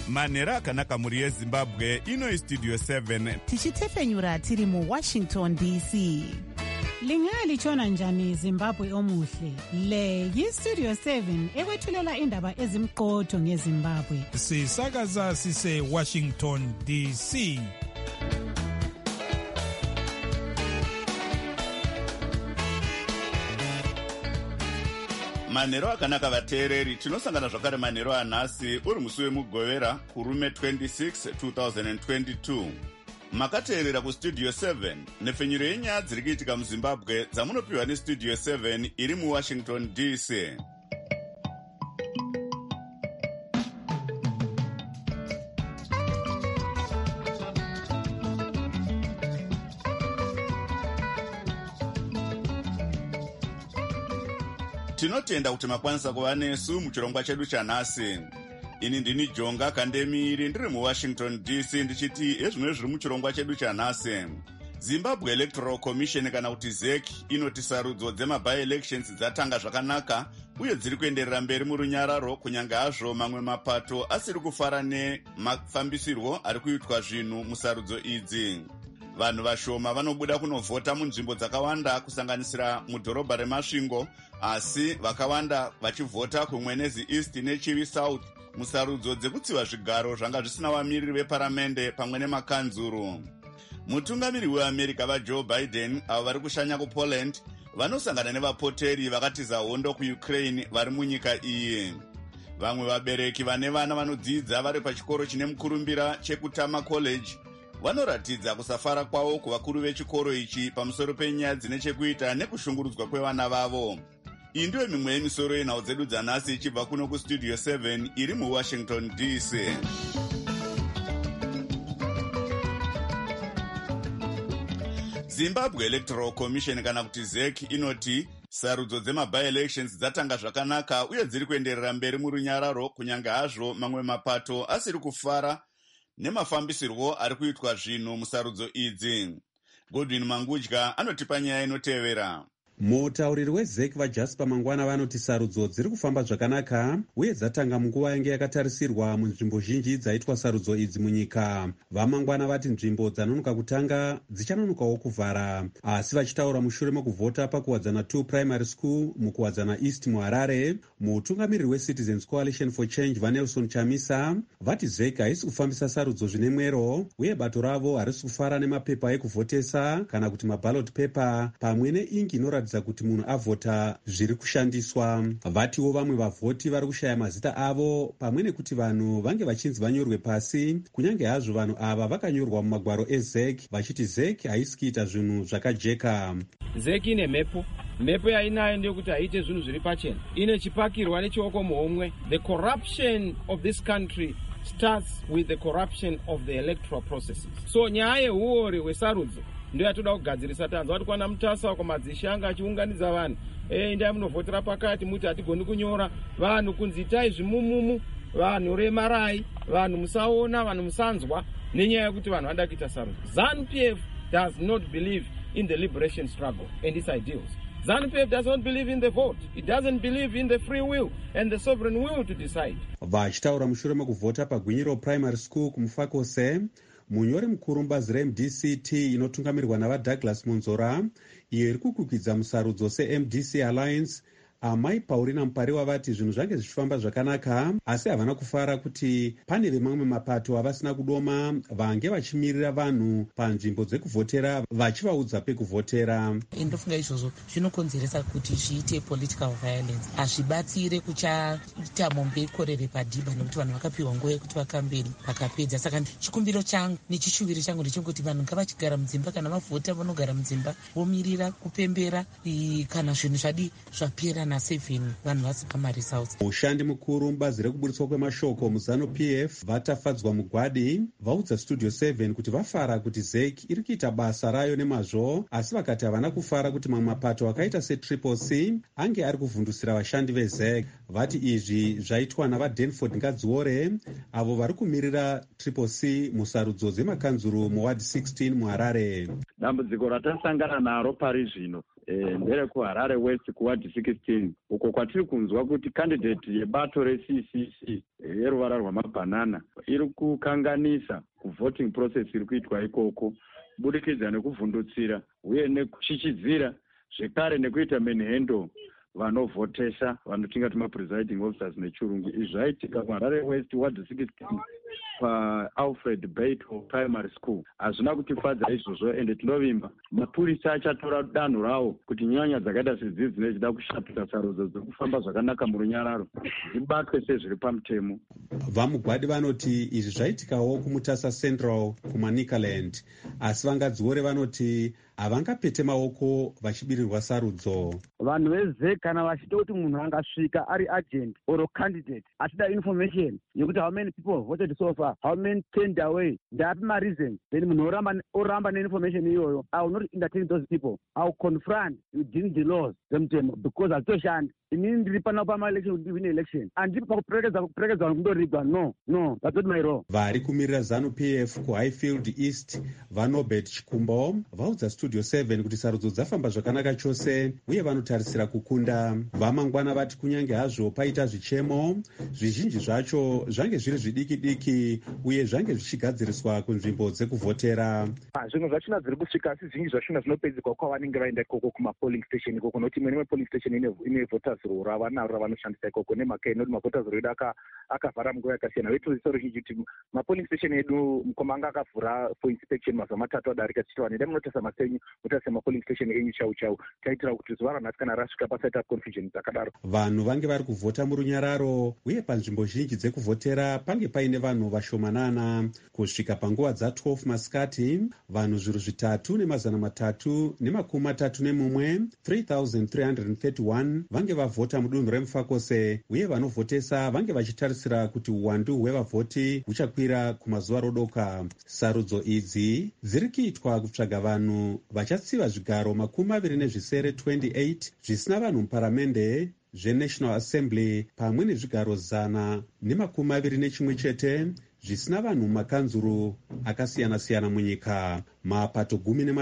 manhero akanaka mhuri yezimbabwe. Ino istudio 7 tichitefenyura tiri muWashington DC. Lingalitshona njani Zimbabwe omuhle? Le yistudio 7 ekwethulela indaba ezimqotho ngeZimbabwe. Sisakaza sise Washington DC. manhero akanaka vateereri, tinosangana zvakare manhero anhasi uri musi wemugovera kurume 26 2022. makateerera kustudio 7 nepfenyuro yenyaya dziri kuitika muzimbabwe dzamunopiwa nestudio 7 iri muwashington DC. tinotenda kuti makwanisa kuva nesu muchirongwa chedu chanhasi. Ini ndini Jonga Kandemiri ndiri muWashington DC ndichiti ezvimwe zviri muchirongwa chedu chanhasi. Zimbabwe Electoral Commission kana kuti ZEC inoti sarudzo dzema-by-elections dzatanga zvakanaka uye dziri kuenderera mberi murunyararo kunyange hazvo mamwe mapato asiri kufara nemafambisirwo ari kuitwa zvinhu musarudzo idzi. Vanhu vashoma vanobuda kunovhota munzvimbo dzakawanda kusanganisira mudhorobha reMasvingo, asi vakawanda vachivhota kuMwenezi East neChivi South musarudzo dzekutsiva zvigaro zvanga zvisina vamiriri veparamende pamwe nemakanzuru. Mutungamiri weAmerica vaJoe Biden avo vari kushanya kuPoland vanosangana nevapoteri vakatiza hondo kuUkraine vari munyika iyi. Vamwe vabereki vane vana vanodzidza vari pachikoro chine mukurumbira chekutama college vanoratidza kusafara kwavo kuvakuru vechikoro ichi pamusoro penyaya dzine chekuita nekushungurudzwa kwevana vavo. Iyi ndiyo mimwe yemisoro yenhau dzedu dzanhasi ichibva kuno kustudio 7 iri muWashington DC. Zimbabwe Electoral Commission kana kuti ZEC inoti sarudzo dzema-by-elections dzatanga zvakanaka uye dziri kuenderera mberi murunyararo kunyange hazvo mamwe mapato asiri kufara nemafambisirwo ari kuitwa zvinhu musarudzo idzi. Godwin Mangudya anotipa nyaya inotevera. Mutauriri weZEC vaJasper Mangwana vanoti sarudzo dziri kufamba zvakanaka uye dzatanga munguva yange yakatarisirwa munzvimbo zhinji dzaitwa sarudzo idzi munyika. Vamangwana vati nzvimbo dzanonoka kutanga dzichanonokawo kuvhara, asi vachitaura mushure mekuvhota pakuwadzana 2 primary school mukuwadzana East muHarare. Mutungamiriri weCitizens Coalition for Change vaNelson Chamisa vati ZEC haisi kufambisa sarudzo zvine mwero uye bato ravo harisi kufara nemapepa ekuvhotesa kana kuti maballot paper pamwe neingi inoratidza kuti munhu avhota zviri kushandiswa. Vatiwo vamwe vavhoti vari kushaya mazita avo pamwe nekuti vanhu vange vachinzi vanyorwe pasi, kunyange hazvo vanhu ava vakanyorwa mumagwaro eZEC vachiti ZEC haisi kuita zvinhu zvakajeka. ZEC ine mhepo yainayo ndeyekuti haite zvinhu zviri pachena, ine chipakirwa nechioko muhomwe. The corruption of this country starts with the corruption of the electoral processes. So nyaya yeuori hwesarudzo ndio yatoda kugadzirisa. Tanzwa kuti kwana Mutasa kwamadzishanga achiunganidza vanhu, endai munovhotera pakati, muti hatigoni kunyora, vanhu kunzi itai zvimumumu, vanhu remarai, vanhu musaona, vanhu musanzwa, nenyaya yekuti vanhu vada kuita sarudzo. ZANU-PF does not believe in the liberation struggle and its ideals. ZANU-PF does not believe in the vote. It doesn't believe in the free will and the sovereign will to decide. Vachitaura mushure mekuvhota paGwinyiro Primary School kumufakose, munyori mukuru mubazi reMDCT inotungamirirwa navaDouglas Munzora, iyo iri kukwikidza musarudzo seMDC Alliance, Amai Paulina Mupariwa vati zvinhu zvange zvichifamba zvakanaka, asi havana kufara kuti pane vemamwe mapato avasina kudoma vange vachimirira vanhu panzvimbo dzekuvhotera vachivaudza pekuvhotera. Ndofunga izvozvo zvinokonzeresa kuti zviite political violence, hazvibatsire kuchaita mombe korere padhiba nekuti vanhu vakapiwa nguva yekuti vakamberi vakapedza. Saka chikumbiro changu nechishuviro changu ndechekuti vanhu ngavachigara mudzimba, kana vavhota vanogara mudzimba vomirira kupembera kana zvinhu zvadi zvapera na 7 vanhu vasipa maresults. Mushandi mukuru mubazi rekuburitswa kwemashoko muZANU-PF vatafadzwa mugwadi vaudza studio 7 kuti vafara kuti ZEC iri kuita basa rayo nemazvo, asi vakati havana kufara kuti mamwe mapato akaita seCCC ange ari kuvhundusira vashandi veZEC. Vati izvi zvaitwa navaDanford Ngadziore avo vari kumirira CCC musarudzo dzemakanzuru muward 16 muHarare. Dambudziko ratasangana naro pari zvino nderekuharare west kuward 16 uko kwatiri kunzwa kuti candidate yebato reCCC yeruvara rwamabhanana iri kukanganisa kuvoting process iri kuitwa ikoko kubudikidza nekuvhundutsira uye nekuchichidzira zvekare nekuita menhendo vanovhotesa vanotingati mapresiding officers nechirungu. Izvi zvaitika kuharare west ward 16 paAlfred Bato primary school. Hazvina kutifadza izvozvo ende tinovimba mapurisa achatora danho rawo kuti nyanya dzakaita sedzidzi dzinechida kushatira sarudzo dzekufamba zvakanaka murunyararo dzibatwe sezviri pamutemo. Vamugwadi vanoti izvi zvaitikawo kumutasa central kuManicaland, asi vangadziore vanoti havangapete maoko vachibirirwa sarudzo. Vanhu vezek kana vachida kuti munhu angasvika ari agent or candidate achida information yekuti how many people voted so far, how many turned away, ndapi mareasons, then munhu oramba neinformation iyoyo, I will not entertain those people. I will confront within the laws dzemutemo because hazitoshandi. Inini ndiri pano pama-election kuti ndivine election. Handiri pakuperekedza vanhu kundorigwa. No, that's not my role. Vari kumirira ZANU-PF kuHighfield East vaNobert Chikumbo vaudza Studio 7 kuti sarudzo dzafamba zvakanaka chose uye vanotarisira kukunda. Vamangwana vati kunyange hazvo paita zvichemo, zvizhinji zvacho zvange zviri zvidiki-diki uye zvange zvichigadziriswa kunzvimbo dzekuvhotera. Zvinhu zvachona zviri kusvika asi zvinji zvachona zvinopedzekwa kwavanenge vaenda ikoko kuma-polling station ikoko, nokuti imwe polling station ine voters roll ravanaro ravanoshandisa ikoko nemhaka inoti mavoters roll edu akavhara munguva yakasiyana. Vetoziso ruzhinji kuti mapolling station edu mukoma anga akavhura for inspection mazuva matatu adarika tichitova neda munotasa masenyu mutase mapolling station enyu chau taitira kuti zuva ranhasi kana rasvika pasaita confusion dzakadaro. Vanhu vange vari kuvhota murunyararo uye panzvimbo zhinji dzekuvhotera pange paine vanhu vashomanana. Kusvika panguva dza12 masikati vanhu zviru 3,331 3331 vange vavhota mudunhu remufakose uye vanovhotesa vange vachitarisira kuti uwandu hwevavhoti huchakwira kumazuva rodoka. Sarudzo idzi dziri kuitwa kutsvaga vanhu vachatsiva zvigaro 28 zvisina vanhu muparamende zveNational Assembly pamwe nezvigaro 121 chete zvisina vanhu mumakanzuru akasiyana-siyana munyika. Mapato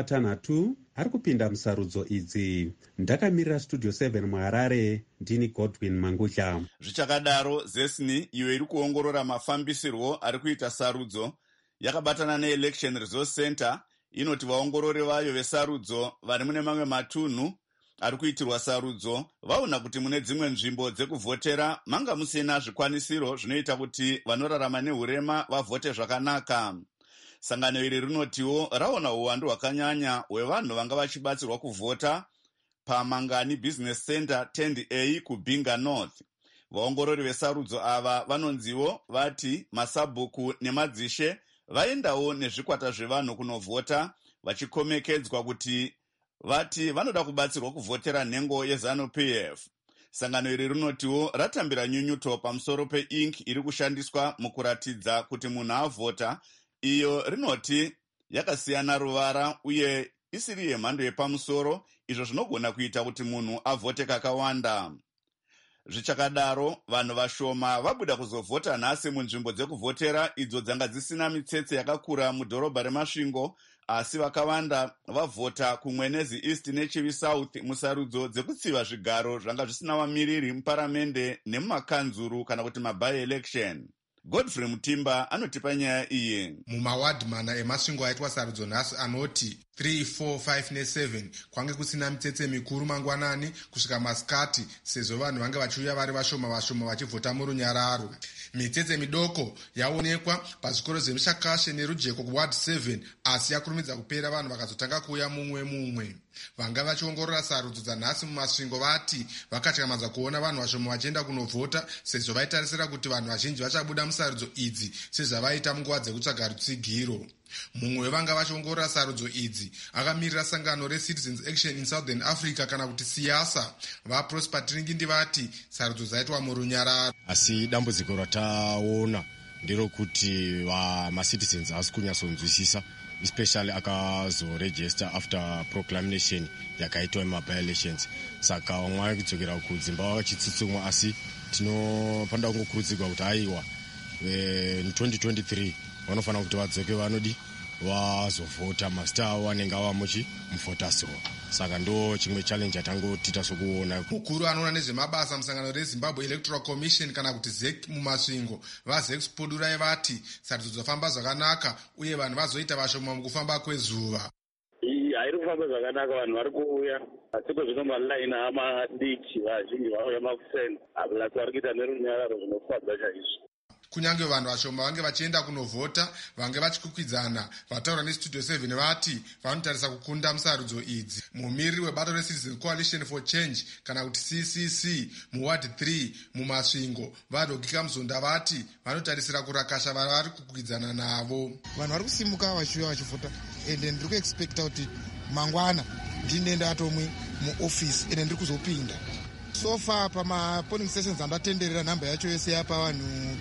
16 ari kupinda musarudzo idzi. Ndakamirira Studio 7 muHarare, ndini Godwin Mangutya. Zvichakadaro, ZESNI iyo iri kuongorora mafambisirwo ari kuita sarudzo yakabatana neElection Resource Center inoti vaongorori vayo vesarudzo vari mune mamwe matunhu ari kuitirwa sarudzo vaona kuti mune dzimwe nzvimbo dzekuvhotera manga musina zvikwanisiro zvinoita kuti vanorarama neurema vavhote zvakanaka. Sangano iri rinotiwo raona uwandu hwakanyanya hwevanhu vanga vachibatsirwa kuvhota paMangani Business Center Tend A kuBinga North. Vaongorori vesarudzo ava vanonziwo vati masabhuku nemadzishe vaendawo nezvikwata zvevanhu kunovhota vachikomekedzwa kuti vati vanoda kubatsirwa kuvhotera nhengo yeZANU-PF. Sangano iri rinotiwo ratambira nyunyuto pamusoro peink iri kushandiswa mukuratidza kuti munhu avhota, iyo rinoti yakasiyana ruvara uye isiri yemhando yepamusoro, izvo zvinogona kuita kuti munhu avhote kakawanda. Zvichakadaro, vanhu vashoma vabuda kuzovhota nhasi munzvimbo dzekuvhotera idzo dzanga dzisina mitsetse yakakura mudhorobha reMasvingo, asi vakawanda vavhota kuMwenezi East neChivi South musarudzo dzekutsiva zvigaro zvanga zvisina vamiriri muparamende nemumakanzuru kana kuti maby-election. Godfrey Mutimba anotipa nyaya iyi. Mumawadhi mana eMasvingo aitwa sarudzo nhasi anoti 3, 4, 5 ne7 kwange kusina mitsetse mikuru mangwanani kusvika masikati sezvo vanhu vange vachiuya vari vashoma vachivhota murunyararo. Mitsetse midoko yaonekwa pazvikoro zvemushakashe nerujeko kuward 7 asi yakurumidza kupera vanhu vakazotanga kuuya mumwe. Vanga vachiongorora sarudzo dzanhasi mumasvingo vati vakatyamadza kuona vanhu vashoma vachienda kunovhota sezvo vaitarisira kuti vanhu vazhinji vachabuda musarudzo idzi sezvavaita munguva dzekutsvaga rutsigiro. Mumwe wevanga vachiongorora sarudzo idzi akamirira sangano reCitizens Action in Southern Africa kana kuti siyasa vaProsper Tiringindi vati sarudzo dzaitwa murunyararo. Asi dambudziko rataona nderokuti vamacitizens havasi kunyatsonzwisisa, especially akazoregister after proclamation yakaitwa mumaby-elections. Saka vamwe vari kudzokera kudzimba vachitsutsumwa, asi tinopanda kungokurudzirwa kuti aiwa 2023 vanofanira kuti vadzoke vanodi wazovhota mazita avo anenge ava mufotasiwo. Saka ndo chimwe challenge atangotita sokuona. Mukuru anoona nezvemabasa musangano reZimbabwe Electoral Commission kana kuti ZEC mumasvingo vaZEC Podurai vati sarudzo dzofamba zvakanaka uye vanhu vazoita vashoma mukufamba kwezuva. Hairi kufamba zvakanaka, vanhu vari kuuya asiko zvino malaini amadiki vazhinji vauya makuseni aplasi vari kuita nerunyararo zvinofadza chaizvo. Kunyange vanhu vashoma vange vachienda kunovhota vange vachikwikwidzana, vataura neStudio 7 vati vanotarisa kukunda musarudzo idzi. Mumiriri webato reCitizen Coalition for Change kana kuti CCC muward 3 mumasvingo vaDogika Muzonda vati vanotarisira kurakasha vari kukwikwidzana navo. Vanhu vari kusimuka vachiuya vachivhota ende ndiri kuexpecta kuti mangwana ndinenda atomwe muofisi ende ndiri kuzopinda. So far pamapolling stations andatenderera nhamba yacho yese yapa vanhu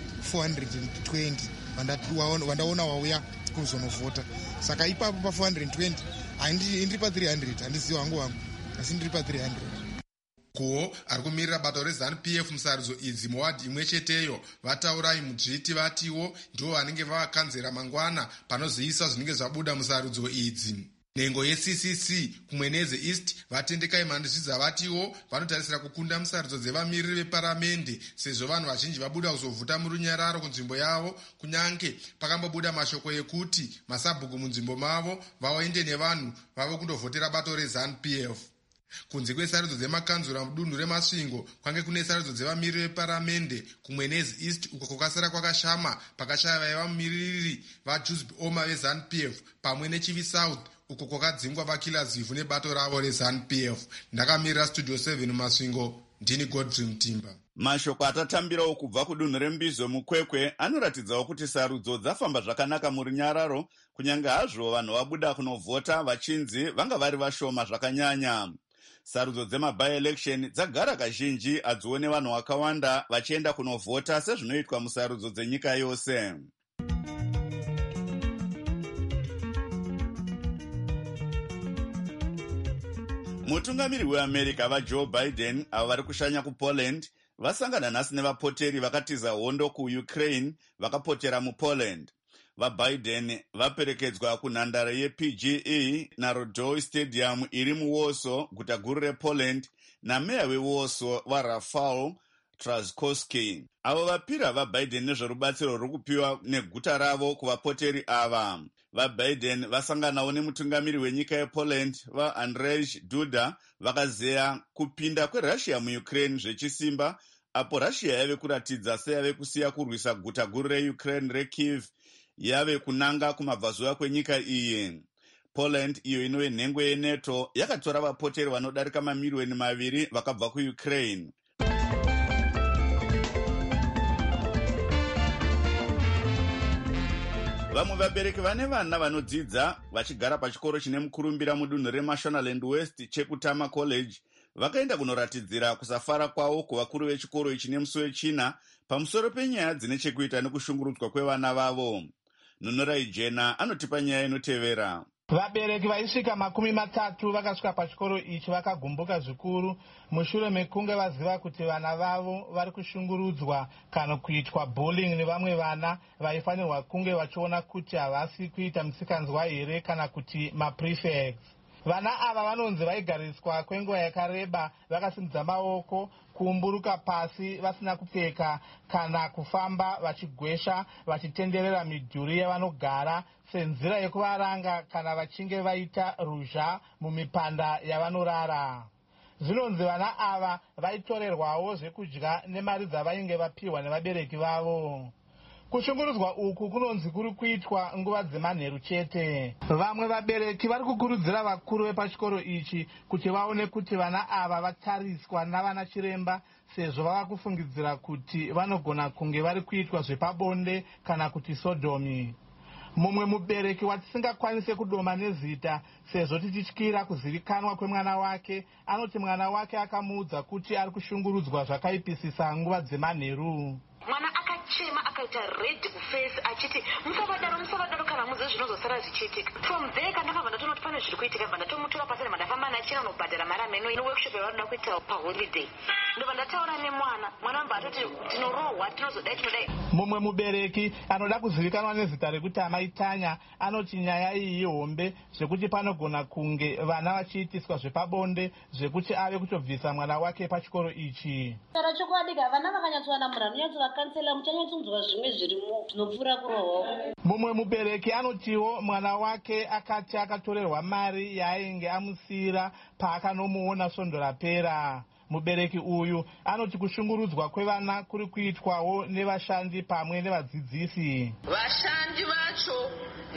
420 vandaona wauya kuzonovhota. Saka ipapo pa420 handiri pa300, handiziva hangu asi ndiri pa300. Kuwo ari kumirira bato reZANU-PF musarudzo idzi muwadhi imwe cheteyo vataurai mudzviti vatiwo ndivo vanenge vavakanzera mangwana panozoisa zvinenge zvabuda musarudzo idzi. Nhengo yeCCC kumweneze East vatendekai mandizvidza vatiwo vanotarisira kukunda musarudzo dzevamiriri veparamende sezvo vanhu vazhinji vabuda kuzovhota murunyararo kunzvimbo yavo, kunyange pakambobuda mashoko ekuti masabhuku munzvimbo mavo vaende nevanhu vavo kundovhotera bato reZANU-PF. Kunze kwesarudzo dzemakanzura mudunhu remasvingo kwange kune sarudzo dzevamiriri veparamende kumwenezi East uko kwakasara kwakashama pakashaya vaiva mumiriri vaJusby Oma veZANU-PF pamwe neChivi South uko kwakadzingwa vakila zivhu nebato ravo reZANU-PF. Ndakamirira Studio 7 masvingo, ndini Godfrey Mutimba. Mashoko atatambirawo kubva kudunhu reMbizo muKwekwe anoratidzawo kuti sarudzo dzafamba zvakanaka murunyararo, kunyange hazvo vanhu vabuda kunovhota vachinzi vanga vari vashoma zvakanyanya. Sarudzo dzemaby-election dzagara kazhinji adzione vanhu vakawanda vachienda kunovhota sezvinoitwa musarudzo dzenyika yose. Mutungamiri weAmerica vaJoe Biden avo vari kushanya kuPoland vasangana nhasi nevapoteri vakatiza hondo kuUkraine vakapotera muPoland. VaBiden vaperekedzwa kunhandare yePGE Narodoy Stadium iri muWarsaw, guta guru rePoland, nameya weWarsaw vaRafał Trzaskowski. Avo vapira vaBiden nezverubatsiro ruri kupiwa neguta ravo kuvapoteri ava. VaBiden vasanganawo nemutungamiri wenyika yePoland vaAndrzej Duda vakazeya kupinda kweRussia muUkraine zvechisimba, apo Russia yave kuratidza seyave kusiya kurwisa guta guru reUkraine reKyiv yave kunanga kumabvazuva kwenyika iyi. Poland, iyo inove nhengo yeNATO, yakatora vapoteri vanodarika mamiliyoni 2 vakabva kuUkraine. Vamwe vabereki vane vana vanodzidza vachigara pachikoro chine mukurumbira mudunhu reMashonaland West chekutama College vakaenda kunoratidzira kusafara kwavo kuvakuru vechikoro ichi nemusi wechina pamusoro penyaya dzine chekuita nekushungurudzwa kwevana vavo. Nunurai Jena anotipa nyaya inotevera. Vabereki vaisvika 30 vakasvika pachikoro ichi vakagumbuka zvikuru mushure mekunge vaziva kuti vana vavo vari kushungurudzwa kana kuitwa bullying nevamwe vana vaifanirwa kunge vachiona kuti havasi kuita musikanzwa here kana kuti maprefects. Vana ava vanonzi vaigariswa kwenguva yakareba vakasimudza maoko, kuumburuka pasi vasina kupfeka kana kufamba vachigwesha vachitenderera midhuri yavanogara senzira yekuvaranga kana vachinge vaita ruzha mumipanda yavanorara. Zvinonzi vana ava vaitorerwawo zvekudya nemari dzavainge vapiwa nevabereki vavo. Kushungurudzwa uku kunonzi kuri kuitwa nguva dzemanheru chete. Vamwe vabereki vari kukurudzira vakuru vepachikoro ichi kuti vaone kuti vana ava vatariswa navana chiremba sezvo vava kufungidzira kuti vanogona kunge vari kuitwa zvepabonde kana kuti sodomi. Mumwe mubereki watisingakwanise kudoma nezita sezvo tichityira kuzivikanwa kwemwana wake anoti mwana wake akamuudza kuti ari kushungurudzwa zvakaipisisa nguva dzemanheru. Mwana akachema akaita red face achiti musavadaro kana muze zvinozosara zvichiitika. From there kandakabva ndatonoti pane zviri kuitika bva ndatomutora pasari mandafamba nachina unobhadhara mari ameno ino workshop yavanoda kuita paholiday. ndobva ndataura nemwana mamba atoti tinorohwa tinozodai tinodai. Mumwe mubereki anoda kuzivikanwa nezita rekuti Amai Tanya anoti nyaya iyi ihombe zvekuti panogona kunge vana vachiitiswa zvepabonde zvekuti ave kutobvisa mwana wake pachikoro ichi. Taura chokwadi vana vakanyatsowana munhu anonyatsovakansela muchanyatsounzwa zvimwe zvirimo zvinopfuura kurohwa. Mumwe mubereki anotiwo mwana wake akati akatorerwa mari yaainge amusiyira paakanomuona svondo rapera. Mubereki uyu anoti kushungurudzwa kwevana kuri kuitwawo nevashandi pamwe nevadzidzisi. Vashandi vacho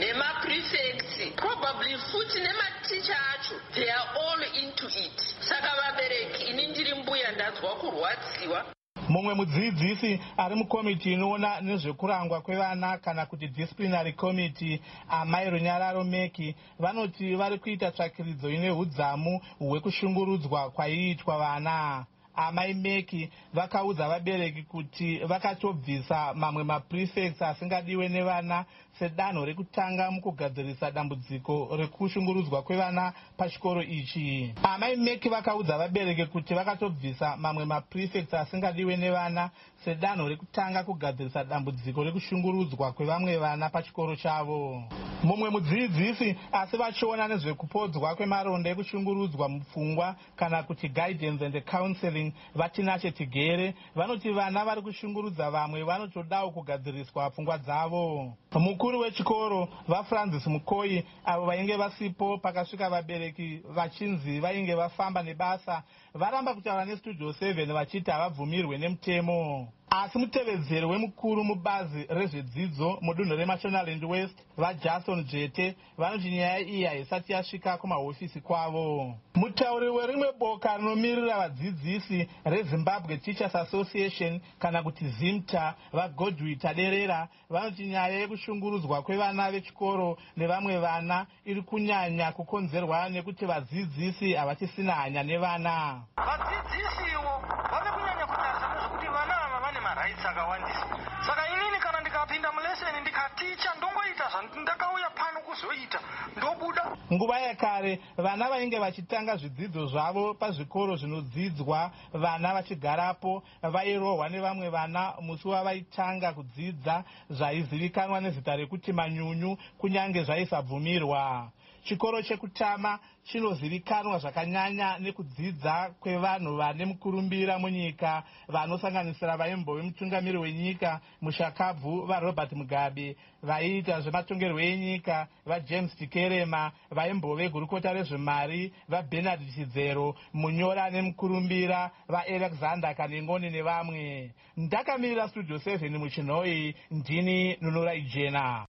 nemaprefects probably futi nematicha acho they are all into it. Saka vabereki ini ndiri mbuya ndadzwa kurwadziwa. Mumwe mudzidzisi ari mukomiti inoona nezvekurangwa kwevana kana kuti disciplinary committee Amai Runyararo Meki vanoti vari kuita tsvakiridzo ine hudzamu hwekushungurudzwa kwaiitwa vana. Amai Meki vakaudza vabereki kuti vakatobvisa mamwe maprefects asingadiwe nevana sedanho rekutanga mukugadzirisa dambudziko rekushungurudzwa kwevana pachikoro ichi. Amai Meki vakaudza vabereki kuti vakatobvisa mamwe maprefects asingadiwe nevana sedanho rekutanga kugadzirisa dambudziko rekushungurudzwa kwevamwe vana pachikoro chavo. Mumwe mudzidzisi asi vachiona nezvekupodzwa kwemaronda ekushungurudzwa mupfungwa kana kuti guidance and counseling Vatinache Tigere vanoti vana vari kushungurudza vamwe vanotodawo kugadziriswa pfungwa dzavo. Mukuru wechikoro vaFrancis Mukoyi avo vainge vasipo pakasvika vabereki vachinzi vainge vafamba nebasa varamba kutaura neStudio 7 vachiti havabvumirwe nemutemo. Asi mutevedzeri wemukuru mubazi rezvedzidzo mudunhu reMashonaland West vaJason Jete vanoti nyaya iyi haisati yasvika kumahofisi kwavo. Mutauri werimwe boka rinomirira vadzidzisi reZimbabwe Teachers Association kana kuti ZIMTA vaGodwi Taderera vanoti nyaya yekushungurudzwa kwevana vechikoro nevamwe vana iri kunyanya kukonzerwa nekuti vadzidzisi havachisina hanya nevana. Vadzidzisiwo vave kunyanya kutarisa nezvekuti vana ava vane marights akawandisa. Saka inini kana ndikapinda muleseni ndikaticha ndongoita zvandakauya pano kuzoita ndobuda. Nguva yakare vana vainge vachitanga zvidzidzo zvavo pazvikoro zvinodzidzwa vana vachigarapo vairohwa nevamwe vana musi wavaitanga kudzidza zvaizivikanwa nezita rekuti manyunyu kunyange zvaisabvumirwa. Chikoro chekutama chinozivikanwa zvakanyanya nekudzidza kwevanhu vane mukurumbira munyika vanosanganisira vaimbove mutungamiri wenyika mushakabvu vaRobert Mugabe, vaiita zvematongerwo enyika vaJames Tikerema, vaimbove gurukota rezvemari vaBernard Chidzero, munyora nemukurumbira vaAlexander Kanengoni nevamwe. Ndakamirira Studio 7 muchinhoi, ndini Nunura Ijena.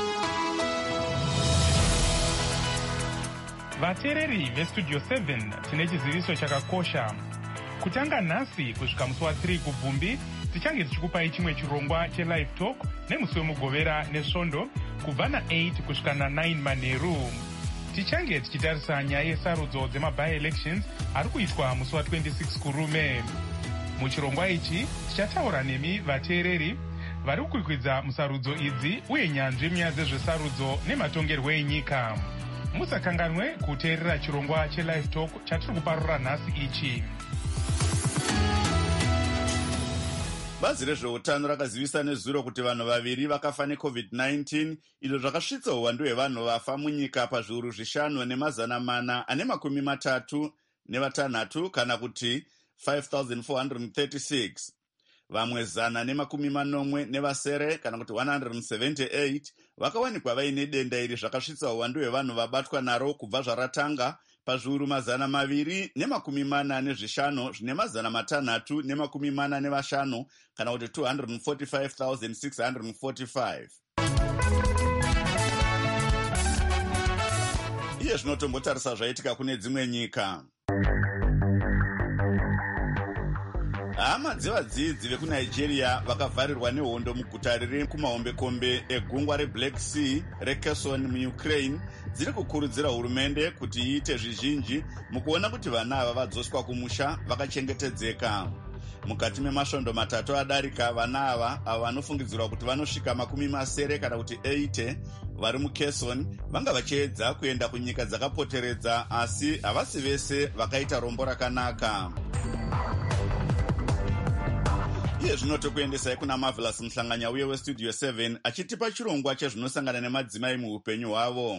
Vateereri veStudio 7 tine chiziviso chakakosha. Kutanga nhasi kusvika musi wa3 kubvumbi tichange tichikupai chimwe chirongwa chelive talk nemusi wemugovera nesvondo kubva na8 kusvika na9 manheru. Tichange tichitarisa nyaya yesarudzo dzemabi-elections ari kuitwa musi wa26 kurume. Muchirongwa ichi tichataura nemi vateereri vari kukwikwidza musarudzo idzi uye nyanzvi munyaya dzezvesarudzo nematongerwo enyika. Musakanganwe kuteerera chirongwa chelive talk chatiri kuparura nhasi ichi. Bazi rezveutano rakazivisa nezuro kuti vanhu vaviri vakafa neCovid-19 izvo zvakasvitsa uwandu hwevanhu vafa munyika pazviuru 5,436 kana kuti 5,436. Vamwe 140 kana kuti 178 vakawanikwa vaine denda iri zvakasvitsa uwandu hwevanhu vabatwa naro kubva zvaratanga pazviuru 245 zvine 645 kana kuti 245,645. Iye zvinotombotarisa zvaitika kune dzimwe nyika. Hama dzevadzidzi vekuNigeria vakavharirwa nehondo muguta riri kumahombekombe egungwa reBlack Sea reKherson muUkraine dziri kukurudzira hurumende kuti iite zvizhinji mukuona kuti vana ava vadzoswa kumusha vakachengetedzeka. Mukati memasvondo matatu adarika vana ava vanofungidzirwa kuti vanosvika 70 kana kuti 80 vari muKherson vanga vachiedza kuenda kunyika dzakapoteredza asi havasi vese vakaita rombo rakanaka. iye zvino tokuendesai kuna Marvelous Mhlanganya uye westudio 7 achitipa chirongwa chezvinosangana nemadzimai muupenyu hwavo.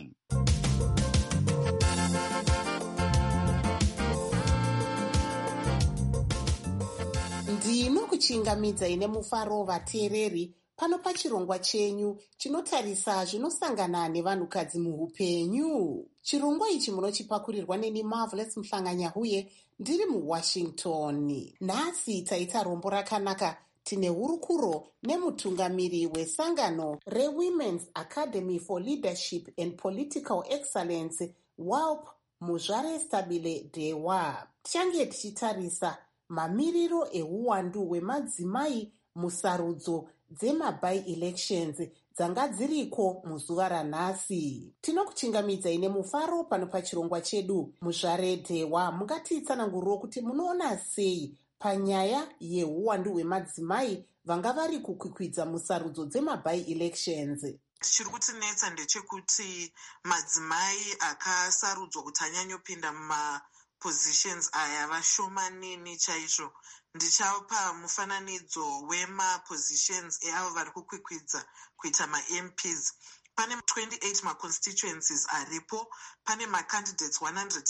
Ndinokuchingamidzai nemufaro vateereri pano pachirongwa chenyu chinotarisa zvinosangana nevanhukadzi muupenyu. Chirongwa ichi munochipakurirwa neni Marvelous Mhlanganya uye ndiri muWashington. Nhasi taita rombo rakanaka. Tine hurukuro nemutungamiri wesangano reWomen's Academy for Leadership and Political Excellence WALP Muzvare Stabile Dewa. Tichange tichitarisa mamiriro euwandu hwemadzimai musarudzo dzemaby-elections dzanga dziriko muzuva ranhasi. Tinokuchingamidzai nemufaro pano pachirongwa chedu. Muzvare Dewa, mungatitsananguriro kuti munoona sei panyaya yeuwandu hwemadzimai vanga vari kukwikwidza musarudzo dzemaby-elections? Chiri kutinetsa ndechekuti madzimai akasarudzwa kuti anyanyopinda positions aya vashomanini chaizvo. Ndichapa mufananidzo wemapositions eavo vari kukwikwidza kuita maMPs. Pane 28 maconstituencies aripo. Pane macandidates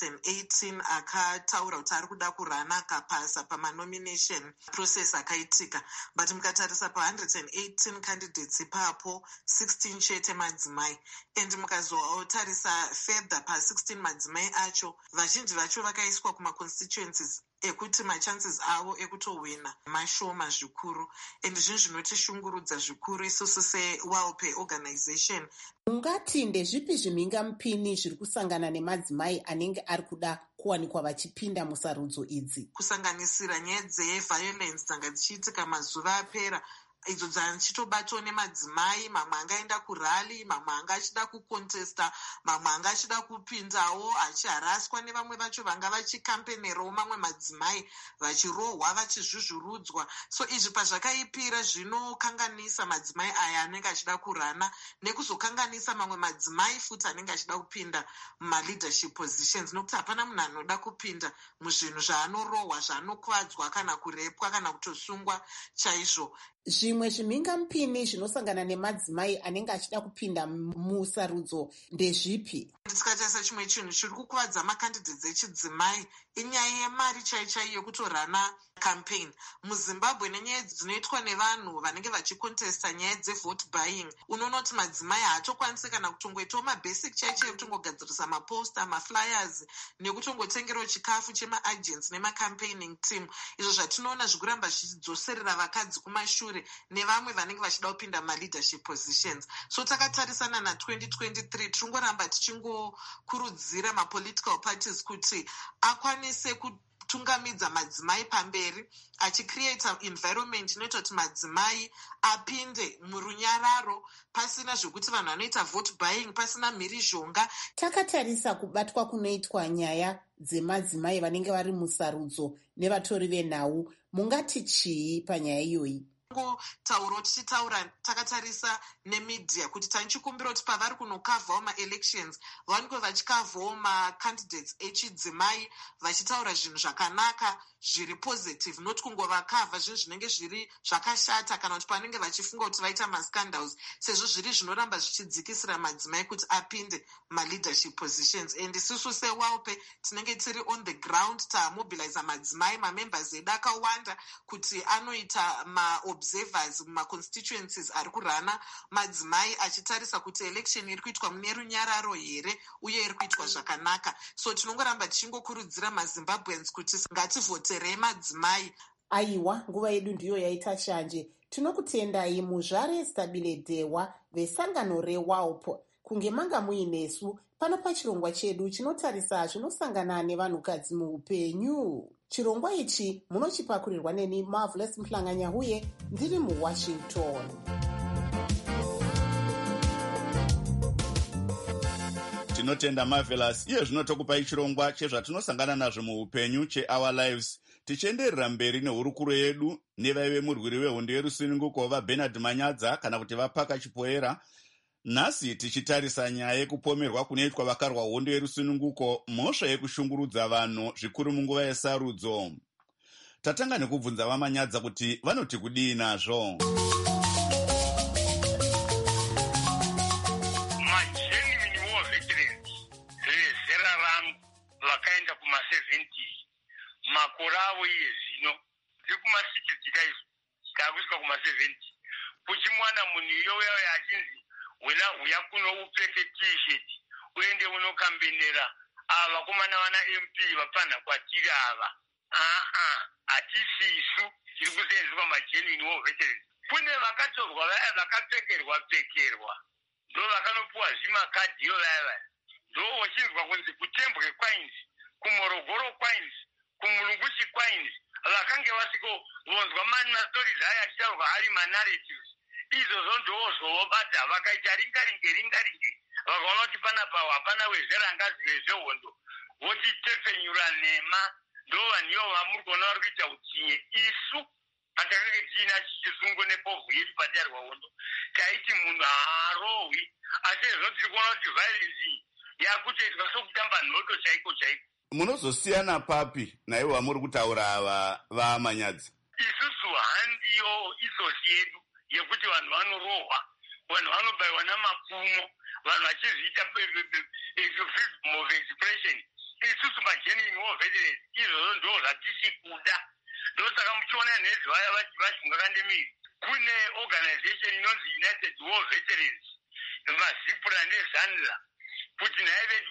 118 akataura kuti ari kuda kurana akapasa pamanomination process akaitika. But mukatarisa pa 118 candidates ipapo 16 chete madzimai. And mukazotarisa further pa 16 madzimai acho, vazhinji vacho vakaiswa kumaconstituencies ekuti machances avo ekutowina mashoma zvikuru. And zvinhu zvinotishungurudza zvikuru isusu seWALP organization. Ungati ndezvipi zvimhingamupini zviri kusangana nemadzimai anenge ari kuda kuwanikwa vachipinda musarudzo idzi? Kusanganisira nyaya dzeviolence dzanga dzichiitika mazuva apera, idzo dzachitobatwa nemadzimai. Mamwe angaenda kurali, mamwe anga achida kukontesta, mamwe anga achida kupindawo achiharaswa nevamwe vacho vanga vachikampenerawo mamwe madzimai, vachirohwa, vachizvuzvurudzwa. So izvi pazvakaipira zvinokanganisa madzimai aya anenge achida kurana, nekuzokanganisa mamwe madzimai futi anenge achida kupinda mumaleadership positions, nokuti hapana munhu anoda kupinda muzvinhu zvaanorohwa, zvaanokuvadzwa kana kurepwa kana kutosungwa chaizvo. Zvimwe zvimhingamupini zvinosangana nemadzimai anenge achida kupinda musarudzo ndezvipi? Tikatarisa chimwe chinhu chiri kukuvadza macandidates echidzimai inyaya yemari chaichai yekutorana campaign. MuZimbabwe nenyaya dzinoitwa nevanhu vanenge vachikontesta nyaya dzevote buying, unoona kuti madzimai haatokwanisi kana kutongoitawo mabasic chaichai ekutongogadzirisa maposta, maflyers nekutongotengerawo chikafu chemaagents nemacampaigning team. Izvo zvatinoona zvikuramba zvichidzoserera vakadzi kumashure nevamwe vanenge vachida kupinda maleadership positions. So takatarisana na2023 tiringoramba tichingokurudzira mapolitical parties kuti akwanise kutungamidza madzimai pamberi, achicreata environment inoita kuti madzimai apinde murunyararo pasina zvokuti vanhu vanoita vote buying, pasina mhirizhonga. Takatarisa kubatwa kunoitwa nyaya dzemadzimai vanenge vari musarudzo nevatori venhau. Mungati chii panyaya iyoyi? Tauro tichitaura takatarisa nemedia kuti tanichikumbira kuti pavari kunokavhawo maelections vanike vachikavhawo macandidates echidzimai vachitaura zvinhu zvakanaka zviri positive, not kungovakavha zvinhu zvinenge zviri zvakashata kana kuti panenge vachifunga kuti vaita mascandals, sezvo zviri zvinoramba zvichidzikisira madzimai kuti apinde maleadership positions. And isusu seWALP tinenge tiri on the ground, tamobilize madzimai, mamembers edu akawanda kuti anoita maobservers mumaconstituencies ari kurana madzimai, achitarisa kuti election iri kuitwa mune runyararo here uye iri kuitwa zvakanaka. So tinongoramba tichingokurudzira maZimbabweans kuti ngativhoterei madzimai. Aiwa, nguva yedu ndiyo yaita shanje. Tinokutendai Muzvare Stabile Dewa vesangano reWALP kunge manga muinesu pano pachirongwa chedu chinotarisa zvinosangana nevanhukadzi muupenyu. Chirongwa ichi munochipakurirwa neni Marvelous Mhlanganya uye ndiri muWashington. Tinotenda Marvelous. Iye zvino tokupai chirongwa chezvatinosangana nazvo muupenyu cheOur Lives. Tichienderera mberi nehurukuro yedu nevaive murwiri wehondo yerusununguko vaBernard Manyadza kana kuti vaPaka Chipoera. Nhasi tichitarisa nyaya yekupomerwa kunoitwa vakarwa hondo yerusununguko, mhosva yekushungurudza vanhu zvikuru munguva yesarudzo. tatanga nekubvunza vamanyadza kuti vanoti kudii nazvo. Magenuine war veterans vezera rangu vakaenda kuma-70 makore avo iye zvino tiri kuma-60 chaizvo takusvika kuma-70 kuchimwana munhu iyoyo achinzi wena uya kuno upfeke t-shirt uende unokambenera ava vakomana vana MP vapanha kwatiri ava. Hatisisu tiri kuseenzeswa magenuine war veterans. Kune vakatorwa vaya vakapfekerwa ndo vakanopiwa zvimakadhiyo vaya ndo wachinzwa kunzi kutembwe queens, kumorogoro queens, kumulunguchi queens vakange vasikovonzwa mastories aya achitaurwa ari manarratives. Izvozvo ndozvovobata vakaita ringaringe vakaona kuti panapa hapana wezera angazive zvehondo votitepfenyura nhema ndo vanhu ivo vamuri kuona vari kuita utsinye. Isu hatakange tiina chizungu nepovhu yedu patairwa hondo taiti munhu haarohwi, asi izvo tiri kuona kuti violence yakutoitwa sokutamba nhoto chaiko. Munozosiyana papi naivo vamuri kutaura ava vamanyadzi? Isusu handiyo isosi yedu yekuti vanhu vanorohwa, vanhu vanobayiwa namapumo, vanhu vachizviita freedom of expression. Isusu magenuine war veterans izvozvo ndo zvatisi kuda. Ndosaka muchiona nhezi vaya vachunga kandemiri kune organization inonzi United War Veterans, mazipura nezanla, kuti nhaye vedu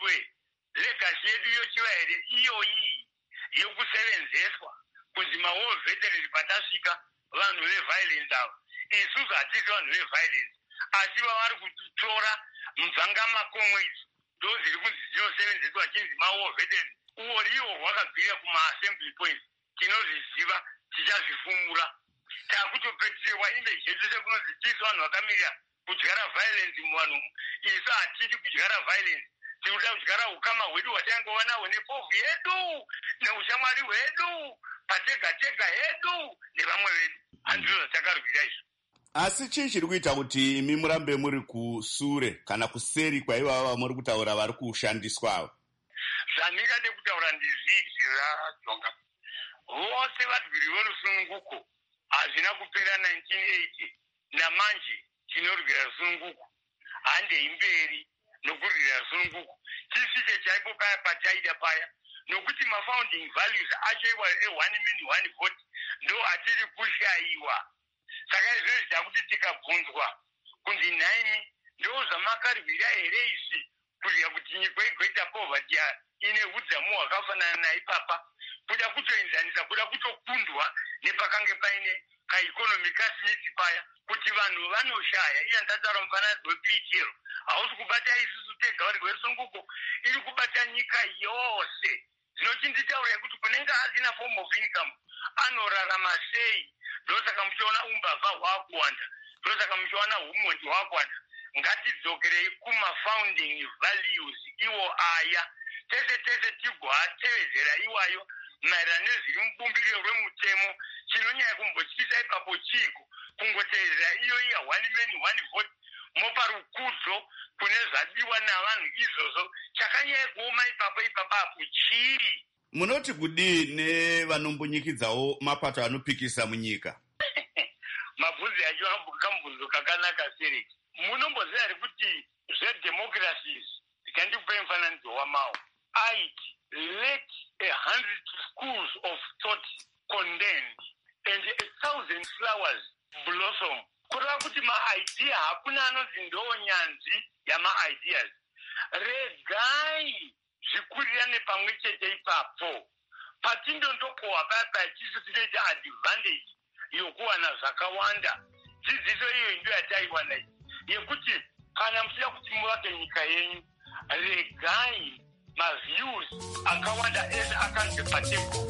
legasi yedu yochiva here iyoyi yokusevenzeswa kunzi ma-war veterans patasvika vanhu veviolence ava. Isusu hatisi vanhu veviolence, asi vavari kutora mvangamakomo idzi ndo dziri kunzi dzinosevenzeswa chinzi ma-war veterans. Uwo riwo rwakabvira kuma-assembly points, tinozviziva tichazvifumura. Takutopedzerwa image yedu sekunonzi tisu vanhu vakamirira kudyara violence muvanhu. Isu hatidi kudyara violence, tinoda kudyara ukama hwedu hwatangowa nahwo nepovhu yedu neushamwari hwedu patega hedu nevamwe vedu. Handizvo zvatakarwira izvo. Asi chii chiri kuita kuti imi murambe muri kusure kana kuseri kwaivava vamuri kutaura vari kushandiswa avo? Zvandingade kutaura ndizvizvi rajonga. Vose varwiri vorusununguko hazvina kupera 1980 namanje tinorwira rusununguko. Handei mberi nokurwira rusununguko tisvike chaipo paya pataida paya, nokuti mafounding values acho iwa e1 man 1 vote ndo hatiri kushayiwa. Saka izvozvo takuti tikabvunzwa kunzi nhaimi ndo zvamakarwira here izvi kurya kuti nyika igoita poverty ine udzamu hwakafanana naipapa, kuda kutoenzanisa, kuda kutokundwa nepakange paine kaikonomi kasimiti paya kuti vanhu vanoshaya. Iya ndataura mufananidzo wepichero hausi kubata isusu tega vari rwesunguko, iri kubata nyika yose. Zvinochinditaura kuti kunenge asina form of income anorarama sei. Ndosaka muchiona umbavha hwakuwanda, ndosaka muchiona umhondi hwakuwanda. Ngatidzokerei kuma-founding values iwo aya, tese tigoatevedzera iwayo maererano nezviri mubumbiro rwemutemo. Chinonyanya kumbotyisa ipapo chiko kungotevedzera iyo 1 man 1 vote mopa rukudzo kune zvadiwa navanhu izvozvo. Chakanyanya kuoma ipapo chiri. Munoti kudii nevanombonyikidzawo mapato anopikisa munyika? Mabvunzo acho kamubvunzo kakanaka sereki. Munomboziva here kuti zvedemocracies, ndikandikupai mufananidzo wamawo, aiti let 100 schools of thought condemned and 1,000 flowers blossom. Kureva kuti maidea hakuna anonzi ndo nyanzvi yamaideas. Regai zvikurira nepamwe chete ipapo. Patindondokohwa paya tisu tinoita advantage yokuwana zvakawanda. Dzidziso iyo ndo yataiwana iyi yekuti kana muchida kuti muvake nyika yenyu, regai maviews akawanda ese akanze patebho.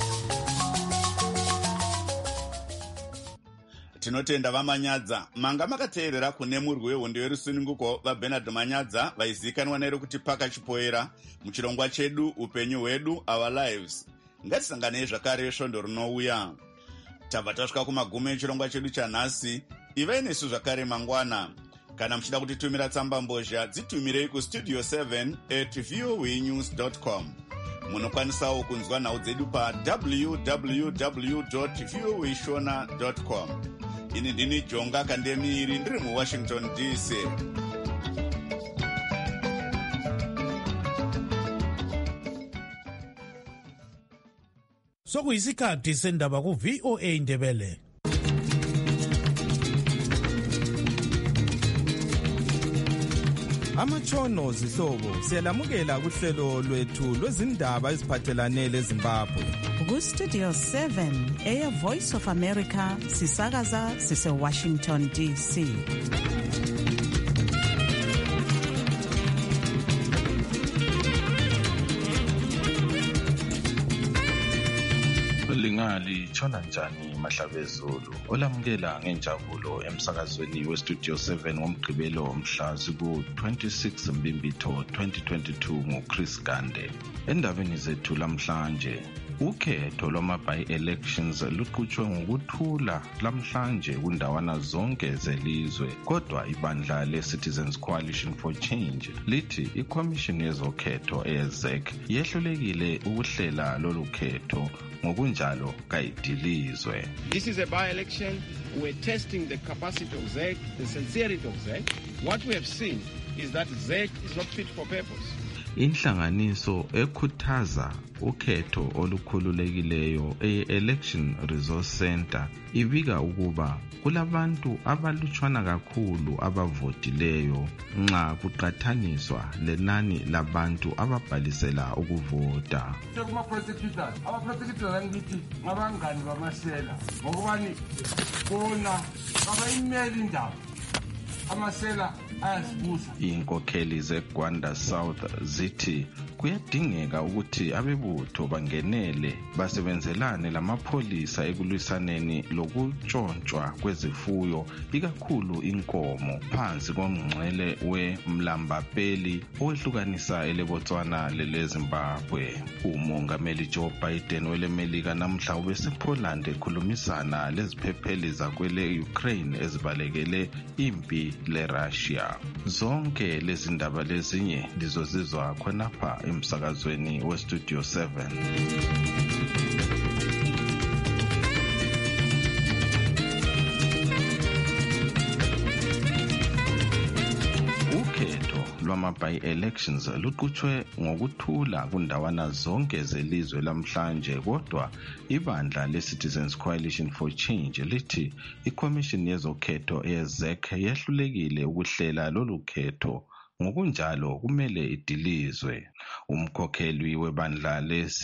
Tinotenda vamanyadza. Manga makateerera kune murwi wehondo yerusununguko vaBernard Manyadza vaizivikanwa nero kuti Pakachipoera muchirongwa chedu upenyu hwedu our lives. Ngatisanganei zvakare svondo rinouya. Tabva tasvika kumagumo echirongwa chedu chanhasi. Ivai nesu zvakare mangwana. Kana muchida kutitumira tsamba mbozha dzitumirei kustudio7@voanews.com. Munokwanisawo kunzwa nhau dzedu pa www.voashona.com. Ini ndini Jonga Kandemiri ndiri muWashington DC. Sokuyisikhathi sendaba ku VOA Indebele. Amatshono zihlobo siyalamukela kuhlelo lwethu lwezindaba eziphathelane leZimbabwe. Ku Studio 7 Air Voice of America sisakaza sise Washington DC. Lingali tshona njani Mahlabezulu, olamukela ngenjabulo emsakazweni weStudio 7 ngomgqibelo mhla ziku-26 Mbimbitho 2022 nguChris Gande. Endabeni zethu lamhlanje, ukhetho lwama-by-elections luqhutshwe ngokuthula lamhlanje kundawana zonke zelizwe, kodwa ibandla le-Citizens Coalition for Change lithi ikhomishini yezokhetho eyeZEC yehlulekile ukuhlela lolu khetho, ngokunjalo kayidilizwe. This is a by-election. We're testing the capacity of ZEC, the sincerity of ZEC. What we have seen is that ZEC is not fit for purpose. Inhlanganiso ekhuthaza ukhetho olukhululekileyo e-Election Resource Center ibika ukuba kulabantu abalutshwana kakhulu abavotileyo nxa kuqathaniswa lenani labantu ababhalisela ukuvota. Ama-prosecutors angithi ngabangani bamasela ngokubani bona abayimeli indaba amasela ayasibusa. Inkokheli zeGwanda South zithi kuyadingeka ukuthi abebutho bangenele basebenzelane lamapholisa ekulwisaneni lokutshontshwa kwezifuyo, ikakhulu inkomo, phansi komngcele weMlambapeli owehlukanisa eleBotswana leleZimbabwe. Umongameli Joe Biden weleMelika namhla ubesePoland ekhulumisana leziphepheli zakwele Ukraine ezibalekele impi leRussia. Zonke lezi ndaba lezinye lizozizwa khonapha emsakazweni weStudio 7. Ukhetho lwama-by-elections luqhutshwe ngokuthula kundawana zonke zelizwe lamhlanje, kodwa ibandla le-Citizens Coalition for Change lithi ikhomishini yezokhetho eyeZEC yehlulekile ukuhlela lolu khetho, ngokunjalo kumele idilizwe. Umkhokheli webandla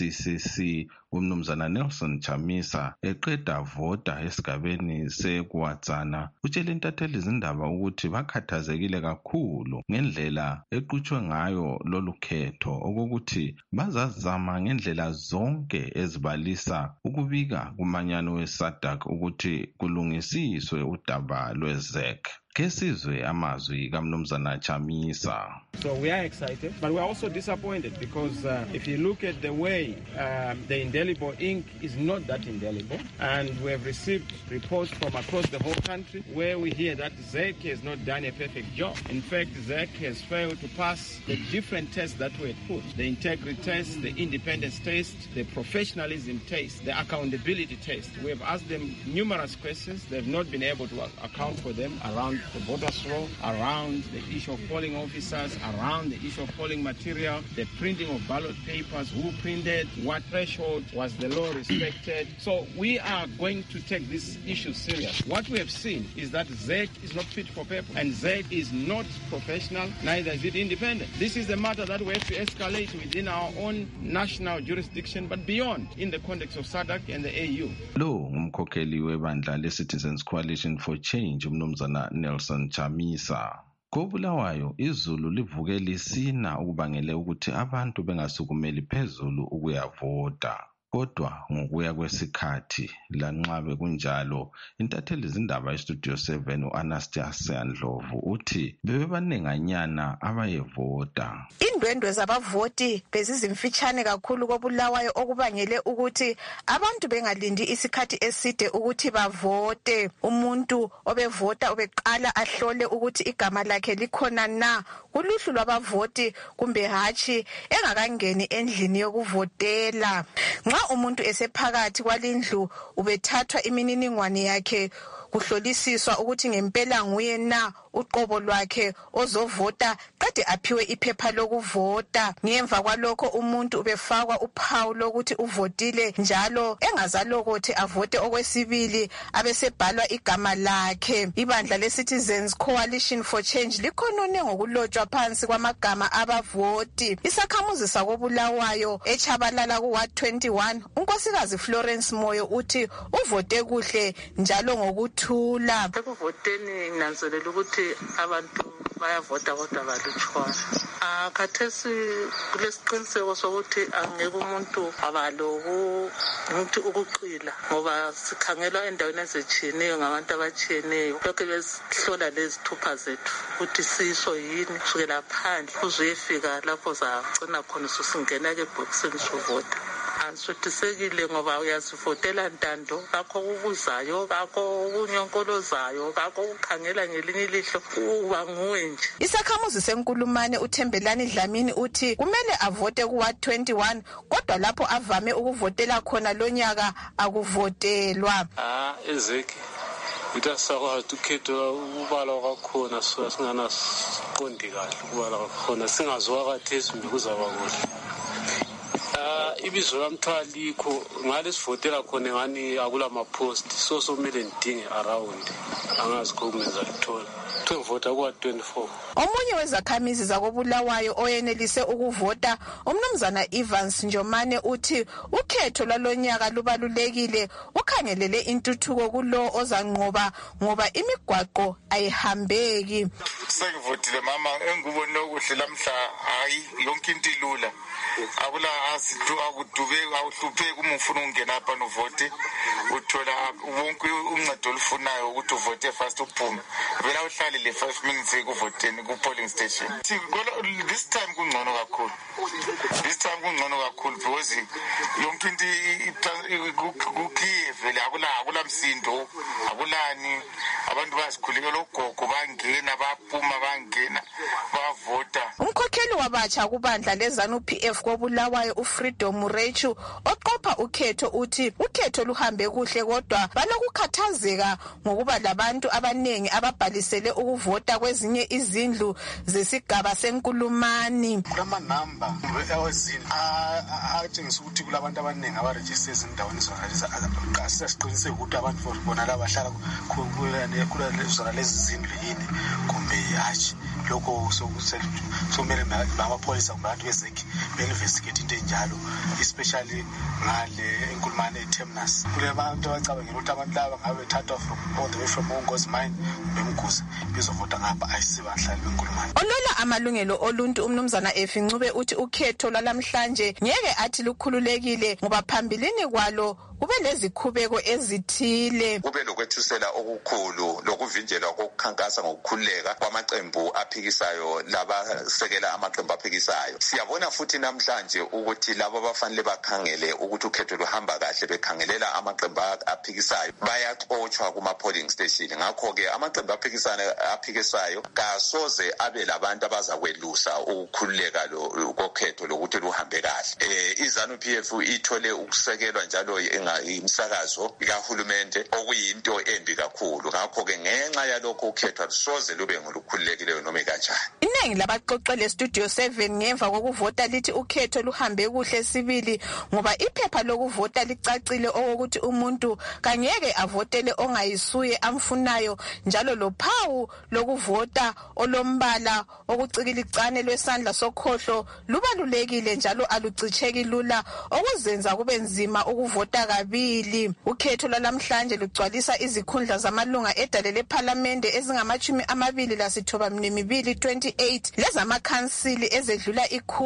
le-CCC uMnumzana Nelson Chamisa eqeda vota esigabeni seKwaZana utshele intatheli izindaba ukuthi bakhathazekile kakhulu ngendlela eqhutshwe ngayo lolu khetho, okokuthi bazazama ngendlela zonke ezibalisa ukubika kumanyano weSADC ukuthi kulungisiswe udaba lweZEC. Kesizwe amazwi kaMnumzana Chamisa. So we are excited, but we are also disappointed because if you look at the way the indelible ink is not that indelible, and we have received reports from across the whole country where we hear that ZEC has not done a perfect job. In fact, ZEC has failed to pass the different tests that were put: the integrity test, the independence test, the professionalism test, the accountability test. We have asked them numerous questions. They have not been able to account for them around the voters' roll, around the issue of polling officers, around the issue of polling material, the printing of ballot papers, who printed, what threshold was the law respected. So we are going to take this issue serious. What we have seen is that ZEC is not fit for purpose, and ZEC is not professional, neither is it independent. This is a matter that we have to escalate within our own national jurisdiction, but beyond, in the context of SADC and the AU. Lo ngumkhokheli webandla le-Citizens Coalition for Change uMnumzana Nelson Chamisa. KoBulawayo izulu livuke lisina ukubangele ukuthi abantu bengasukumeli phezulu ukuyavota. Kodwa ngokuya kwesikhathi lanxa kunjalo, intatheli zindaba eStudio 7 uAnastasia Ndlovu uthi bebebanenganyana abayevota. Indwendwe zabavoti bezizimfitshane kakhulu koBulawayo okubangele ukuthi abantu bengalindi isikhathi eside ukuthi bavote. Umuntu obevota obeqala ahlole ukuthi igama lakhe likhona na kuluhlu lwabavoti kumbe hatshi engakangeni endlini yokuvotela. Nxa umuntu esephakathi kwalindlu ubethathwa imininingwane yakhe kuhlolisiswa ukuthi ngempela nguye na uqobo lwakhe ozovota kade aphiwe iphepha lokuvota. Ngemva kwalokho umuntu ubefakwa uphawu lokuthi uvotile njalo engazalokothe avote okwesibili abesebhalwa igama lakhe. Ibandla leCitizens Coalition for Change likhonone ngokulotshwa phansi kwamagama abavoti. Isakhamuzi sakoBulawayo echabalala kuWard 21 unkosikazi Florence Moyo uthi uvote kuhle njalo ngokuthula. Ekuvoteni nginanzelela ukuthi abantu bayavota kodwa balutshwana. Khathesi kulesiqiniseko sokuthi angeke umuntu umuntu ukuqila ngoba sikhangelwa endaweni ezitshiyeneyo ngabantu abatshiyeneyo. Lokho besihlola lezithupha zethu ukuthi siso yini kusukela phandle kuze uyefika lapho zagcina khona usungena-ke ebhokisini suvota. Angisuthisekile ngoba uyazivotela ntando kakho kubuzayo, kakho kunyonkolozayo, kakho kukhangela ngelinye ilihlo uba nguwe nje. Isakhamuzi seNkulumane uThembelani Dlamini uthi kumele avote kuWard 21 kodwa lapho avame ukuvotela khona lonyaka akuvotelwa. Ezeki utasakwazi ukhetho ubala kwakhona singana siqondi kahle ubala kwakhona singazwa kathesi kuzaba kuhle. Ibizo lamthalikho ngale sivotela khona ngani akula mapost so kumele ndinge around angazi kokumenza lithola ngivota kwa24. Omunye wezakhamizi zakoBulawayo oyenelise ukuvota umnumzana Evans Njomane uthi ukhetho lwalonyaka lubalulekile ukhangelele intuthuko kulo ozanqoba ngoba imigwaqo ayihambeki. Sengivotile mama engubona okuhle lamhla hayi yonke into ilula. Akula azidu akudubeki awuhlupheki uma ufuna ukungena apha novote uthola wonke uncedo olufunayo ukuthi uvote fast uphume vela uhlale le 5 minutes ekuvoteni ku polling station. This time kungcono kakhulu. This time kungcono kakhulu because yonke into kuclear vele akula msindo akulani abantu bazikhulekela ugogo bangena baphuma bangena bavota. Umkhokheli wabatsha kubandla lezanu PF koBulawayo uFreedom Murechu oqopha ukhetho uthi ukhetho luhambe kuhle kodwa balokukhathazeka ngokuba labantu abanengi ababhalisele ukuvota kwezinye izindlu zesigaba seNkulumani. Kulama number wezindlu atshengisa ukuthi kulabantu abanengi abaregister ezindaweni zonalezi aqasisa siqiniseke ukuthi abantu bona labahlala kula lezi zindlu yini kumbe hatshi. Lokho sokumele amapholisa kumbe abantu bezeki be-investigate into enjalo especially ngale Nkulumane eTerminus. Kule bantu abacabangela ukuthi abantu laba ngabe bethathwa all the way from Ungozi Mine bemkhuze bezovota ngapha ayisibahlali beNkulumane. Olola amalungelo oluntu umnumzana Efincube uthi ukhetho lwalamhlanje ngeke athi lukhululekile ngoba phambilini kwalo kube lezikhubeko ezithile. Kube lokwethusela okukhulu lokuvinjelwa kokukhankasa ngokukhululeka kwamaqembu aphikisayo labasekela amaqembu aphikisayo. Siyabona futhi namhlanje ukuthi labo abafanele bakhangele ukuthi ukhetho luhamba kahle bekhangelela amaqembu aphikisayo bayaxotshwa kuma polling station. Ngakho ke amaqembu aphikisayo kasoze abe labantu abazakwelusa ukukhululeka kokhetho lokuthi luhambe kahle. Izanu PF ithole ukusekelwa njalo imsakazo kahulumende okuyinto embi kakhulu. Ngakho ke ngenxa yalokho ukhetho lusoze lube ngolukhululekileyo noma kanjani. Iningi labaqoqele Studio 7 ngemva kokuvota lithi ukhetho luhambe kuhle sibili ngoba iphepha lokuvota licacile okokuthi umuntu kangeke avotele ongayisuye amfunayo njalo lophawu lokuvota olombala okucikilicane lwesandla sokhohlo lubalulekile njalo alucitsheki lula okuzenza kube nzima ukuvota 2. Ukhetho lwalamhlanje lugcwalisa izikhundla zamalunga edale lephalamende ezingama-29 28 lezamakhansili ezedlula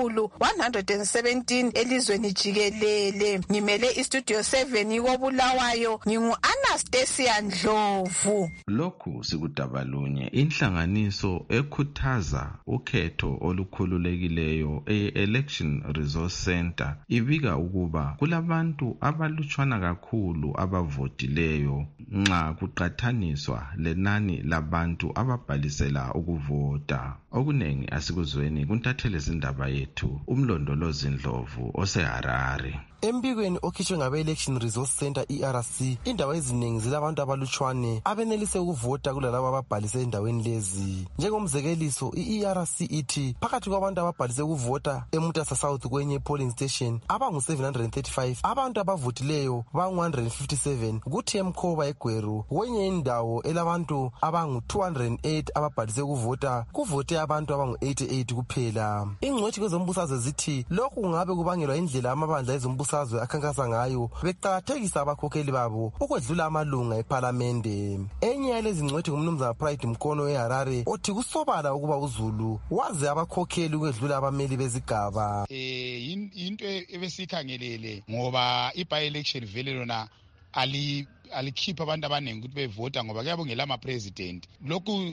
117 elizweni jikelele. Ngimele istudio 7 koBulawayo, ngingu-Anastasia Ndlovu. Lokhu sikudabalunye inhlanganiso ekhuthaza ukhetho olukhululekileyo e-Election Resource Center ibika ukuba kulabantu abalutshwana kakhulu abavotileyo nxa kuqathaniswa lenani labantu ababhalisela ukuvota. Okunengi asikuzweni kuntathele zindaba yethu uMlondolozi Ndlovu oseHarare. Embikweni okhishwe ngabe-Election Resource Center ERC, indawo eziningi zilabantu abalutshwane abenelise ukuvota kulalabo ababhalise endaweni lezi. Njengomzekeliso, i-ERC ithi phakathi kwabantu ababhalise ukuvota eMutasa South kwenye polling station abangu-735, abantu abavotileyo bangu-157, kuthi eMkhoba eGweru kwenye indawo elabantu abangu-208 ababhalise ukuvota kuvote abantu abangu-88 kuphela. Ingcwethi kwezombusazwe zithi lokhu kungabe kubangelwa indlela amabandla ezombusazwe akhankasa ngayo beqakathekisa abakhokheli babo ukwedlula amalunga ePhalamende. Enye yalezi ngcwethi ngumnumzana Pride Mkono eHarare othi kusobala ukuba uZulu waze abakhokheli ukwedlula abameli bezigaba. Into ebesikhangelele ngoba i-by-election vele lona alikhipha abantu abaningi ukuthi bevota ngoba kuyabongela ama-president. Lokhu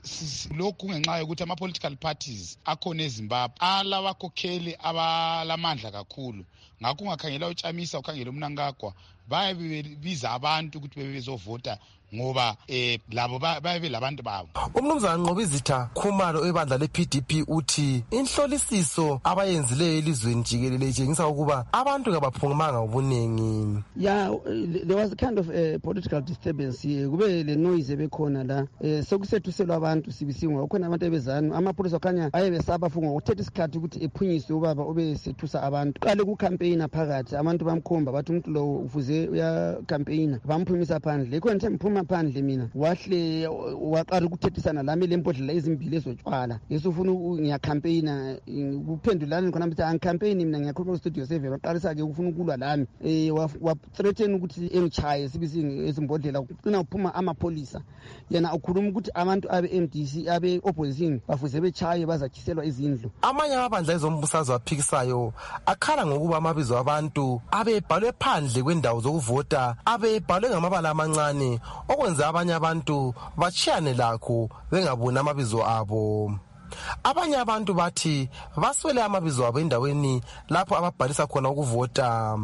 ngenxa yokuthi ama-political parties akhona eZimbabwe alabakhokheli abalamandla kakhulu. Ngakho ungakhangela uChamisa ukhangela uMnangagwa bayabiza abantu ukuthi bebezovota ngoba labo bayabe labantu babo. Umnumzana Nqobizitha Khumalo ebandla le-PDP uthi inhlolisiso abayenzileyo elizweni jikelele itshengisa ukuba abantu kabaphungumanga ubuningi. There was a kind of political disturbance here. Kube le noise bekhona la sokusethuselwa abantu sibisingwa ukhona abantu ebezana amapholisa khanya ayebesaba funga ukuthetha isikhathi ukuthi ephunyiswe ubaba obesethusa abantu. Qale ku campaigner phakathi abantu bamkhomba bathi umuntu lo ufuze uya campaigner bamphumisa phandle. Ikhona nje mphuma phandle mina wahle waqala ukuthethisana lami lempodlela ezimbili ezotshwala yesufuna ngiyacampaigna kuphendulana khona mthi angicampaign mina ngiyakhuluma ku-studio 7 waqalisa ke ukufuna ukulwa lami wa threaten ukuthi engichaye sibisingi ezimbodlela kucina uphuma amapholisa yena ukhuluma ukuthi abantu abe-MDC abe-opposition bafuze bechaye bazachiselwa izindlu. Amanye amabandla ezombusazwe aphikisayo akhala ngokuba amabizo abantu abebhalwe phandle kwendawo zokuvota abebhalwe ngamabala amancane okwenza abanye abantu bachiyane lakho bengaboni amabizo abo. Abanye abantu bathi baswele amabizo abo endaweni lapho ababhalisa khona ukuvota.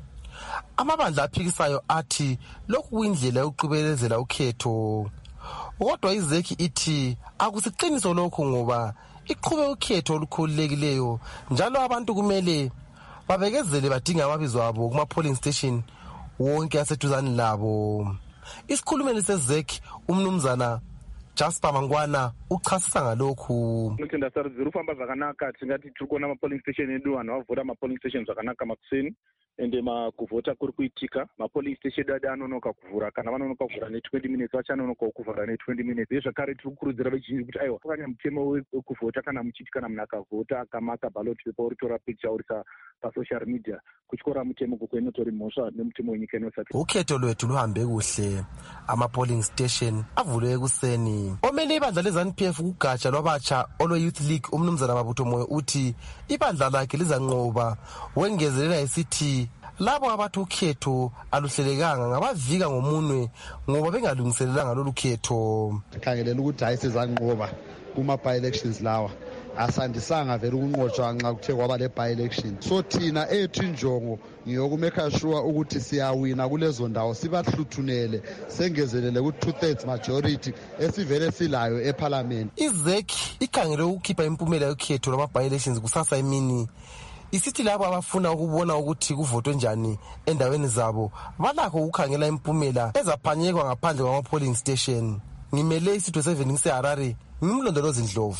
Amabandla aphikisayo athi lokhu kuyindlela yokuqhubelezela ukhetho. Kodwa izeki ithi akusiqiniso lokho ngoba iqhube ukhetho olukhululekileyo njalo abantu kumele babekezele badinga amabizo abo kuma-polling station wonke aseduzane labo. Isikhulumeli sezeki umnumzana Jasper Mangwana uchasisa ngalokhu. Ndasari zirufamba zvakanaka tingati tiri kuona ma-polling station edu vanhu vavhota ma-polling station zvakanaka makuseni ende kuvhota kuri kuitika. Ma-polling station edu adi anonoka kuvhura kana vanonoka kuvhura ne20 minutes vachanonoka kuvhura ne20 minutes. Uye zvakare tiri kukurudzira vazhinji kuti aiwa kukanya mutemo wekuvhota kana muchiti kana munhu akavhota akamaka ballot paper uritora picture urisa pasocial media kutyora mutemo koko inotori mhosva nemutemo wenyika inosati. Ukhetho lwethu luhambe kuhle. Ama-polling station avulwe ekuseni. Omele ibandla le-ZANU-PF kugatsha lwabatsha olwe-Youth League umnumzana Mabutho Moyo uthi ibandla lakhe lizanqoba wengezelela esithi labo abathi ukhetho aluhlelekanga ngabavika ngomunwe ngoba bengalungiselelanga lolu khetho. Khangelela ukuthi hayi sizanqoba kuma-by-elections lawa asandisanga vele ukunqotshwa nxa kuthe kwaba le by-election. So thina ethu injongo ngiyokumeka sure ukuthi siyawina kulezo ndawo sibahluthunele sengezelele ku-2/3 majority esivele silayo eParliament. Izeki ikhangele ukukhipha impumela yokhetho lwama-by-elections kusasa emini. Isithi labo abafuna ukubona ukuthi kuvotwe njani endaweni zabo balakho ukukhangela impumela ezaphanyekwa ngaphandle kwama-polling station. Ngimele istudio 7 ngiseHarare, ngimlondolozi Ndlovu.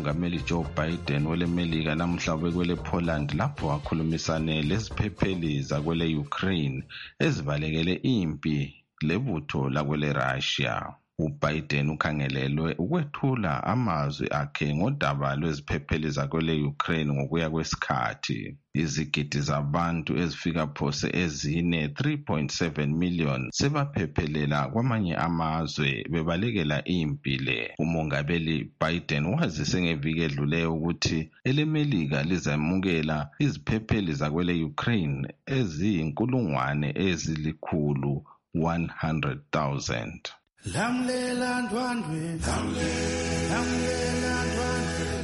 umongameli Joe Biden wele Melika namhla bekwele Poland lapho wakhulumisane leziphepheli zakwele Ukraine ezibalekele impi lebutho lakwele Russia. uBiden ukhangelelwe ukwethula amazwi akhe ngodaba lweziphepheli zakwele Ukraine ngokuya kwesikhathi. Izigidi zabantu ezifika phose ezine 3.7 million sebaphephelela kwamanye amazwe bebalekela impi le. Umongameli Biden wazise ngeviki edluleyo ukuthi elemelika lizamukela iziphepheli zakwele Ukraine eziyinkulungwane ezilikhulu 100,000. Lamlela ndwandwe, lamlela ndwandwe,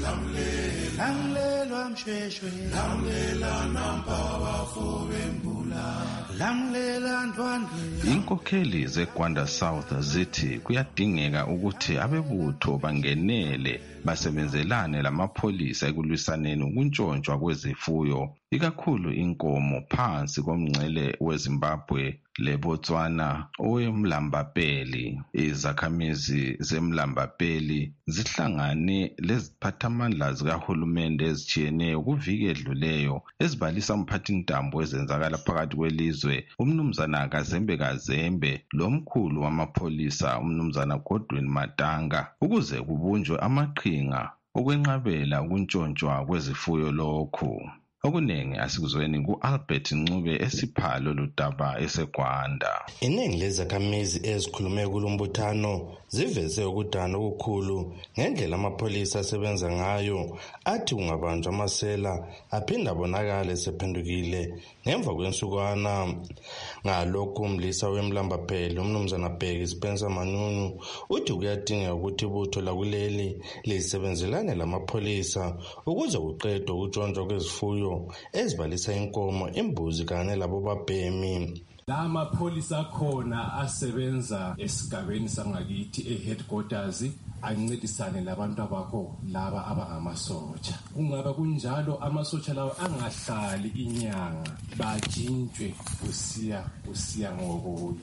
lamlela msheshwe, lamlela nampawa fobembula, lamlela ndwandwe. Inkokheli zeGwanda South zithi kuyadingeka ukuthi abebutho bangenele basebenzelane lamapholisa ekulwisaneni ukuntshontshwa kwezifuyo, ikakhulu inkomo phansi komngcele weZimbabwe leBotswana owemlambapeli. Izakhamizi zemlambapeli zihlangane leziphathamandla zikahulumende ezitshiyeneyo kuviki edluleyo ezibalisa umphathintambo ezenzakala phakathi kwelizwe umnumzana Kazembe lomkhulu wamapholisa umnumzana Godwin Matanga ukuze kubunjwe amaqhinga okwenqabela ukuntshontshwa kwezifuyo lokhu. Okunengi asikuzweni ku-Albert Ncube esiphalo ludaba eseGwanda. Iningi lezakhamizi ezikhulume kulombuthano ziveze ukudana okukhulu ngendlela amapholisa asebenza ngayo, athi kungabanjwa amasela aphinda abonakale sephendukile ngemva kwensukwana. Ngalokhu umlisa wemlambapeli umnumzana Bheki Spencer Manyunyu uthi kuyadingeka ukuthi ibutho lakuleli lisebenzelane lamapholisa ukuze kuqedwe ukutshontsha kwezifuyo ezibalisa inkomo, imbuzi kanye labo babhemi. Lama pholisa akhona asebenza esigabeni sangakithi eheadquarters ancedisane labantu abakho laba abangamasotsha. Kungaba kunjalo amasotsha lawo angahlali inyanga, bajintshwe kusiya ngokuya.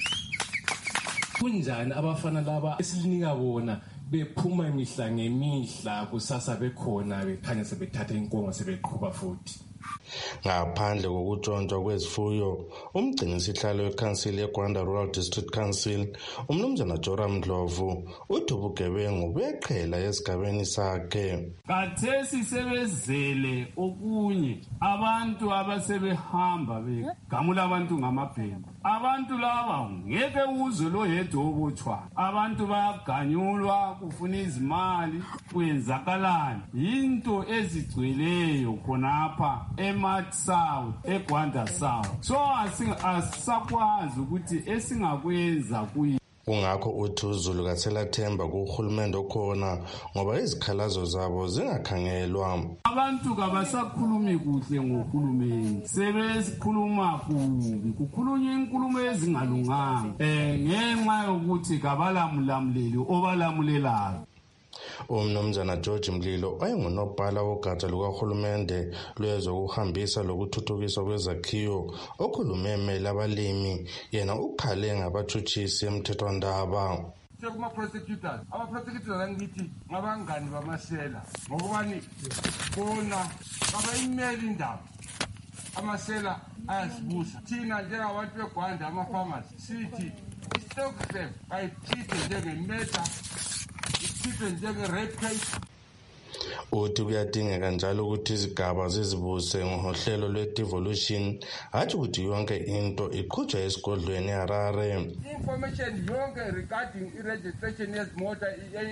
Kunjani abafana laba esilinika bona bephuma imihla ngemihla kusasa bekhona bekhanya sebethatha inkongo sebeqhuba futhi. Ngaphandle kokutshontshwa kwezifuyo, umgcini sihlalo weCouncil yeGwanda Rural District Council umnumzana Joram Ndlovu uthi ubugebengu buyeqhela esigabeni sakhe. Kathesi sebezele okunye abantu abasebehamba begamula abantu ngamabhemu. Abantu laba ngeke uzwe lo yedwa obotshwa. Abantu bayaganyulwa kufuna izimali kwenzakalani. Into ezigcweleyo khonapha eMart South, eGwanda South. So asisakwazi ukuthi esingakwenza kuyi. Kungakho uthi uZulu kathelathemba kuhulumende okhona ngoba izikhalazo zabo zingakhangelwa. Abantu kabasakhulumi kuhle ngohulumende, sebesikhuluma kubi, kukhulunywa inkulumo ezingalunganga ngenxa yokuthi kabalamulamuleli obalamulelayo. Umnumzana George Mlilo oyengunobhala wogatsha lukahulumende lwezokuhambisa lokuthuthukiswa kwezakhiwo okhulumemele abalimi yena ukhale ngabatshutshisi emthethwandaba. Kuma-prosecutors aba-prosecutors angithi ngabangani bamasela ngokubani bona kabayimeli indaba amasela ayasibusa. Thina njengabantu beGwanda ama-farmers sithi i-stock theft ayithize njengemeta, ithize njenge-rape case. Uthi kuyadingeka njalo ukuthi izigaba zizibuse ngohlelo lwe-devolution, hathi ukuthi yonke into iqhutshwa esigodlweni eHarare. Information yonke regarding i-registration yezimota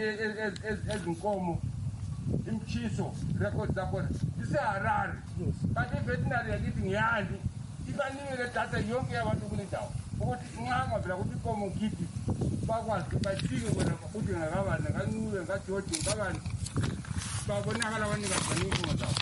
ezinkomo, imchiso, records zakhona iseHarare. Kanti i-veterinary yakithi ngiyani ibanikele data yonke yabantu kule ndawo ukuthi ngihamba vela ukuthi inkomo ngithi bakwazi bafike wena ukuthi ngakabani ngancube ngajoji ngabani babonakala abanikazi inkomo zabo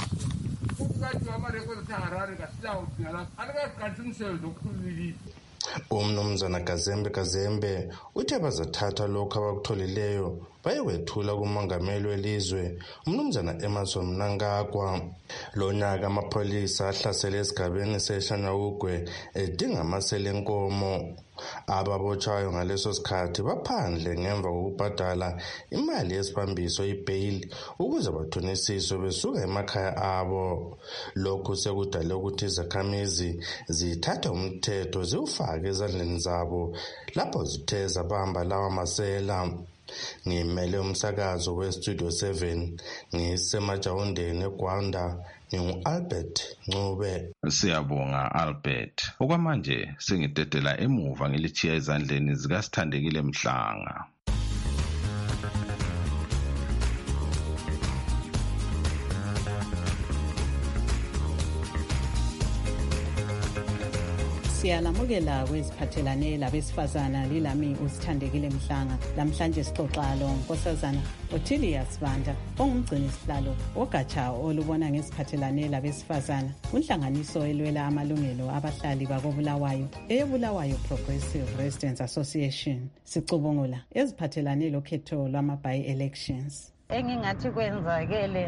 futhi kathi amarekhodi athi Harare kasiyawudinga lapho alikaqalisi umsebenzi okukhululekile. Umnumzana Kazembe uthe bazathatha lokho abakutholileyo bayewethula kumongameli welizwe umnumzana Emerson Mnangagwa. Lo nyaka amapholisa ahlasele esigabeni seShanyawugwe edinga amasela enkomo. Ababotshwayo ngaleso sikhathi baphandle ngemva kokubhadala imali yesibambiso i-bail ukuze bathonisiswe besuka emakhaya abo. Lokhu sekudale ukuthi izakhamizi zithathe umthetho ziwufake ezandleni zabo lapho zithe zabamba lawa masela. Ngimele umsakazo weStudio 7 ngisemajawundeni eGwanda ngingu-Albert Ncube. Siyabonga Albert. Okwamanje sengitetela emuva ngilichiya ezandleni zikaSithandekile Mhlanga. Siyalamukela kweziphathelane labesifazana lilami uSithandekile Mhlanga. Lamhlanje sixoxa lo Nkosazana Ottilia Sibanda ongumgcini sihlalo ogatsha olubona ngeziphathelane labesifazana unhlanganiso elwela amalungelo abahlali bakobulawayo eyeBulawayo Progressive Residents Association. Sicubungula eziphathelane lokhetho lwama-by-elections. Engingathi kwenzakele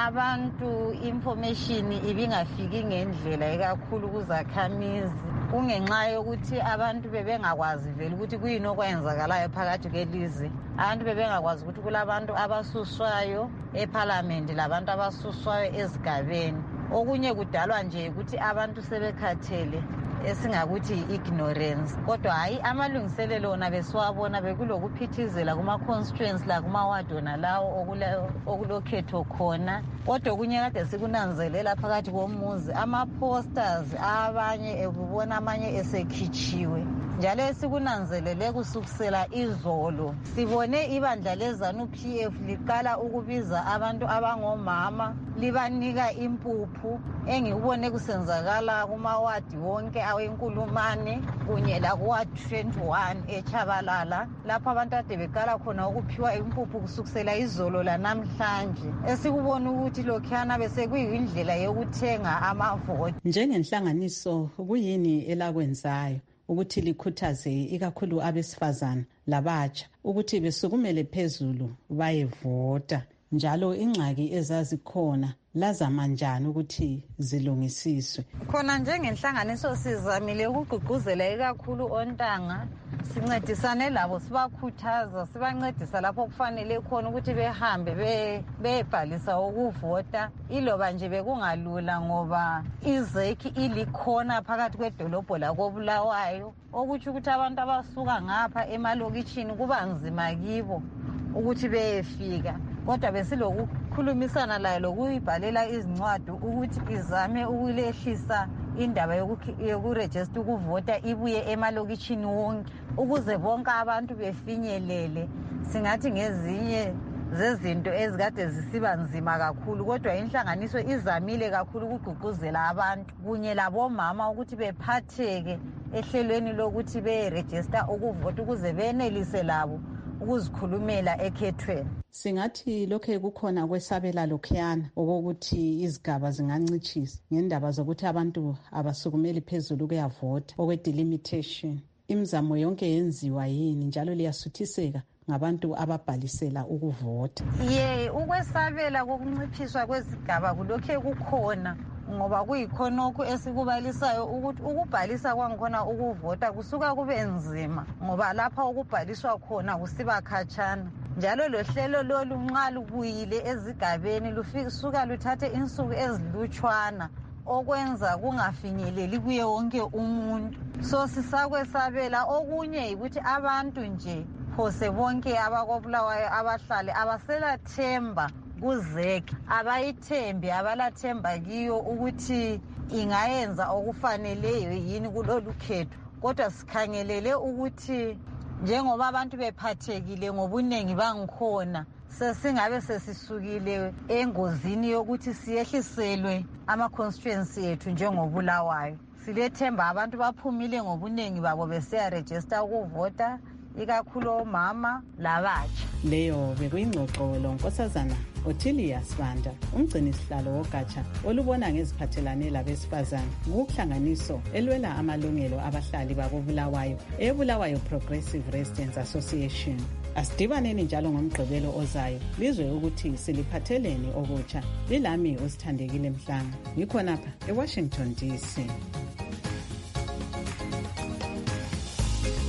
abantu information ibingafiki ngendlela ekakhulu kuzakhamizi kungenxa yokuthi abantu bebengakwazi vele ukuthi kuyini okwenzakalayo phakathi kwelizwe. Abantu bebengakwazi ukuthi kulabantu abasuswayo eParliament labantu abasuswayo ezigabeni. Okunye kudalwa nje ukuthi abantu sebekhathele esingakuthi ignorance. Kodwa hayi amalungiselelo wona besiwabona bekulokuphithizela kuma-constituents la kuma-ward wona lawo okulokhetho khona. Kodwa kunye kade sikunanzelela phakathi komuzi ama-posters abanye ekubona amanye esekhitshiwe. Njalo esikunanzelele kusukusela izolo sibone ibandla leZANU-PF liqala ukubiza abantu abangomama libanika impuphu engikubone kusenzakala kumawadi wonke awenkulumane kunye lakuward 21 eChabalala lapho abantu ade beqala khona ukuphiwa impuphu kusukusela izolo lanamhlanje. Esikubona ukuthi lokhana bese kuyindlela yokuthenga amavoti. Njengenhlanganiso kuyini elakwenzayo ukuthi likhuthaze ikakhulu abesifazana labatsha ukuthi besukumele phezulu bayevota, njalo ingxaki ezazikhona lazama njani ukuthi zilungisiswe? Khona njengenhlanganiso sizamile ukugqugquzela ikakhulu ontanga sincedisane labo sibakhuthaza sibancedisa lapho kufanele khona ukuthi behambe bebhalisa ukuvota iloba nje bekungalula ngoba izeki ilikhona phakathi kwedolobho lakobulawayo okuthi ukuthi abantu abasuka ngapha emalokitshini kuba nzima kibo ukuthi beyefika. Kodwa besilokukhulumisana layo lokuyibhalela izincwadi ukuthi izame ukulehlisa indaba yokurejista ukuvota ibuye emalokitshini wonke ukuze bonke abantu befinyelele. Singathi ngezinye zezinto ezikade zisiba nzima kakhulu kodwa inhlanganiso izamile kakhulu ukugqugquzela abantu kunye labomama ukuthi bephatheke ehlelweni lokuthi berejista ukuvota ukuze benelise labo ukuzikhulumela ekhethweni. Singathi lokho kukhona kwesabela lokhuyana okokuthi izigaba zingancitshisa ngendaba zokuthi abantu abasukumeli phezulu kuyavota okwe-delimitation. Imizamo yonke yenziwa yini njalo liyasuthiseka ngabantu ababhalisela ukuvota? Ukwesabela kokunciphiswa kwezigaba kulokhe kukhona ngoba kuyikhonokho esikubalisayo ukuthi ukubhalisa kwangikhona ukuvota kusuka kube nzima ngoba lapha ukubhaliswa khona kusiba khatshana. Njalo lohlelo lolu nxa lubuyile ezigabeni lusuka luthathe insuku ezilutshwana okwenza kungafinyeleli kuye wonke umuntu. So sisakwesabela okunye yikuthi abantu nje phose bonke abakobulawayo abahlali abaselathemba kuzeki, abayithembi abalathemba kiyo ukuthi ingayenza okufaneleyo yini kulolu khetho. Kodwa sikhangelele ukuthi njengoba abantu bephathekile ngobunengi bangikhona sesingabe sesisukile engozini yokuthi siyehliselwe ama-constituency ethu njengobulawayo. Silethemba abantu baphumile ngobunengi babo besiyarejista ukuvota ikakhulu omama labatsha. Leyo bekuyingxoxo loNkosazana Ottilia Sibanda umgcini sihlalo wogatsha olubona ngeziphathelane labesifazana kuhlanganiso elwela amalungelo abahlali bakobulawayo eBulawayo Progressive Residents Association. Asidibaneni njalo ngomgqibelo ozayo lizwe ukuthi siliphatheleni okutsha. Lilami uSithandekile Mhlanga ngikhonapha eWashington DC.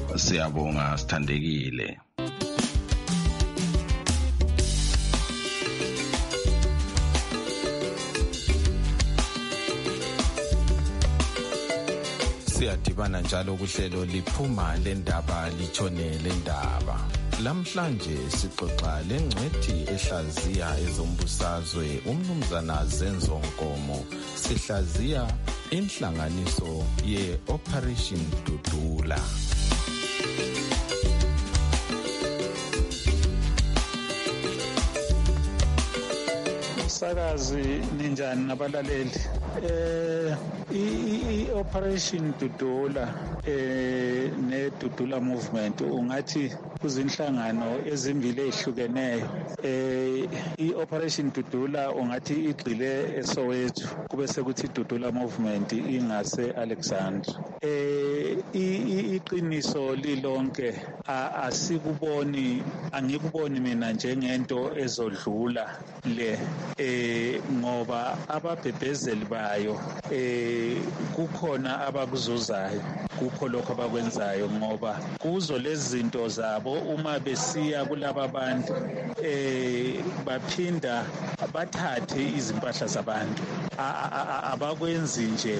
Siyabonga Sithandekile. Siyadibana njalo kuhlelo liphuma lendaba litshone lendaba. Lamhlanje sixoxa lengcwethi ehlaziya ezombusazwe umnumzana Zenzo Nkomo. Sihlaziya inhlanganiso ye-Operation Dudula. Sakazi ninjani nabalaleli? I-Operation Dudula ne-Dudula Movement ungathi kuzinhlangano ezimbili ezihlukeneyo. I-Operation Dudula ungathi igxile eSoweto kube sekuthi Dudula Movement ingase Alexandra. Iqiniso lilonke angikuboni mina njengento ezodlula le ngoba ababhebhezeli bayo kukhona abakuzuzayo kukho lokho abakwenzayo ngoba kuzo lezi zinto zabo uma besiya kulaba bantu baphinda bathathe izimpahla zabantu abakwenzi nje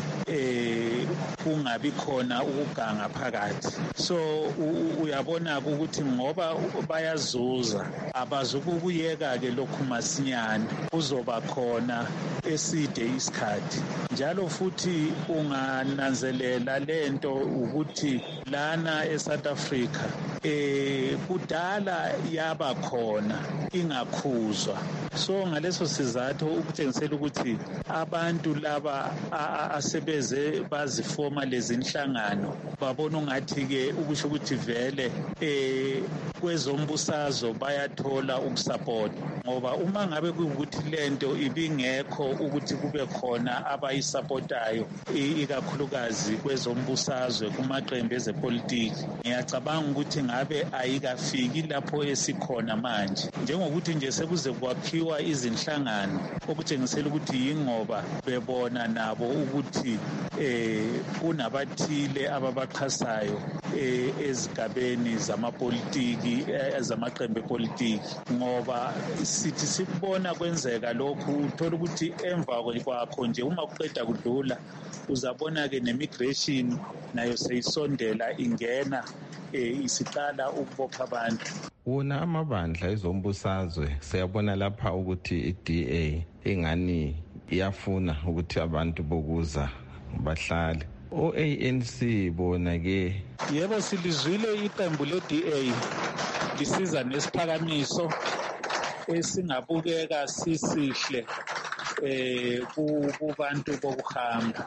kungabi khona ukuganga phakathi. So uyabona ukuthi ngoba bayazuza abazukuyeka ke lokhu masinyane kuzoba khona eside isikhathi. Njalo futhi ungananzelela lento ukuthi lana eSouth Africa kudala yaba khona ingakhuzwa. So ngaleso sizathu ukutshengisela ukuthi abantu laba asebeze bazifoma lezi inhlangano babona ungathi ke ukusho ukuthi vele kwezombusazwe bayathola ukusupport ngoba uma ngabe kuwukuthi lento ibingekho ukuthi kube khona abayisupportayo ikakhulukazi kwezombusazwe kumaqembu ezepolitiki ngiyacabanga ukuthi ngabe ayikafiki lapho esikhona manje njengokuthi nje sekuze kwakhiwa izinhlangano okutshengisela ukuthi yingoba bebona nabo ukuthi kunabathile ababaxhasayo ezigabeni zamapolitiki zamaqembu epolitiki ngoba sithi sikubona kwenzeka lokhu uthola ukuthi emva kwakho nje uma kuqeda kudlula uzabona ke nemigration nayo seyisondela ingena isiqala ukubopha abantu. Wona amabandla ezombusazwe siyabona lapha ukuthi iDA ingani iyafuna ukuthi abantu bokuza bahlale. ANC bona ke yebo silizwile iqembu leDA lisiza nesiphakamiso esingabukeka sisihle kubantu bokuhamba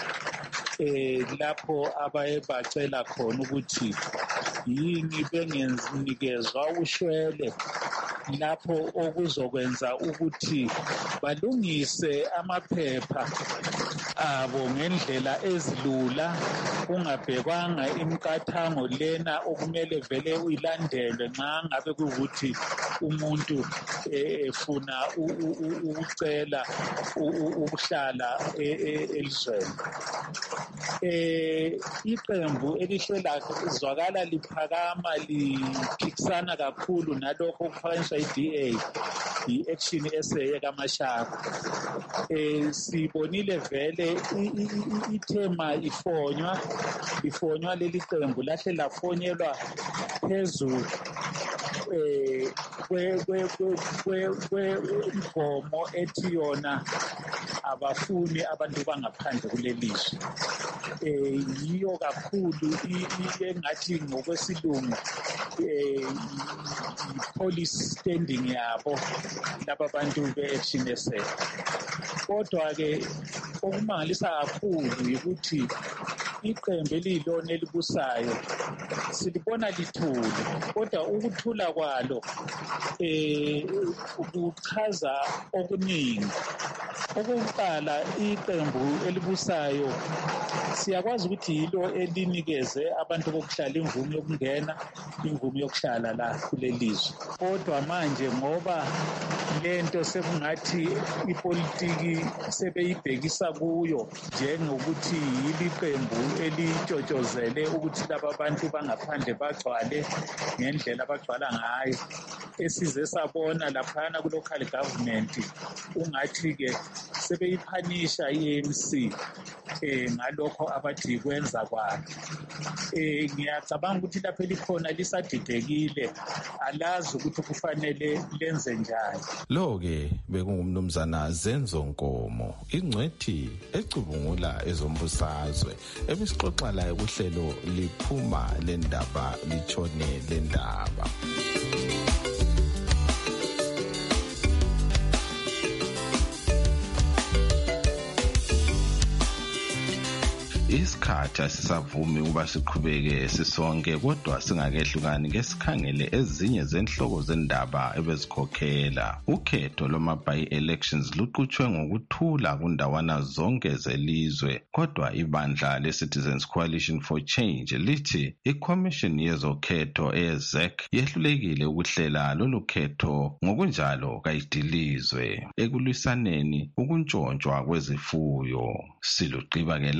lapho abaye bacela khona ukuthi yini bengenikezwa ushwele lapho okuzokwenza ukuthi balungise amaphepha abo ngendlela ezilula kungabhekwanga imiqathango lena okumele vele uyilandelwe nxa ngabe kuwukuthi umuntu efuna ukucela ukuhlala elizweni. Iqembu elihlela zwakala liphakama liphikisana kakhulu nalokho okuphakanyiswa iDA i-Action SA kaMashaka. Sibonile vele ithema ifonywa leli qembu lahle lafonyelwa phezulu kwemgomo ethi yona abafuni abantu bangaphandle kulelizwe. Yiyo kakhulu engathi ngokwesilungu police standing yabo laba bantu be-Action SA. Kodwa ke okumangalisa kakhulu yikuthi iqembu eliyilona elibusayo silibona lithule kodwa ukuthula kwalo kuchaza okuningi Okokuqala, iqembu elibusayo siyakwazi ukuthi yilo elinikeze abantu bokuhlala imvume yokungena, imvume yokuhlala la kulelizwe. Kodwa manje ngoba lento sekungathi ipolitiki sebeyibhekisa kuyo njengokuthi yili qembu elitshotshozele ukuthi laba bantu bangaphandle bagcwale ngendlela abagcwala ngayo, esize sabona laphana ku-local government ungathi-ke sebeyiphanisha i-ANC ngalokho abathi kwenza kwayo. Ngiyacabanga ukuthi lapho elikhona lisadidekile, alazi ukuthi kufanele lenze njani. Lo-ke bekungumnumzana Zenzo Nkomo, ingcwethi ecubungula ezombusazwe, ebisixoxa layo kuhlelo Liphuma lendaba litshone lendaba. Isikhathi asisavumi ukuba siqhubeke sisonke, kodwa singakehlukani ngesikhangele ezinye zenhloko zendaba ebezikhokhela. Ukhetho lwama-by-elections luqhutshwe ngokuthula kundawana zonke zelizwe, kodwa ibandla le-Citizens Coalition for Change lithi iCommission yezokhetho eYezek yehlulekile ukuhlela lolu khetho, ngokunjalo kayidilizwe ekulwisaneni ukuntshontshwa kwezifuyo. Siluqiba ke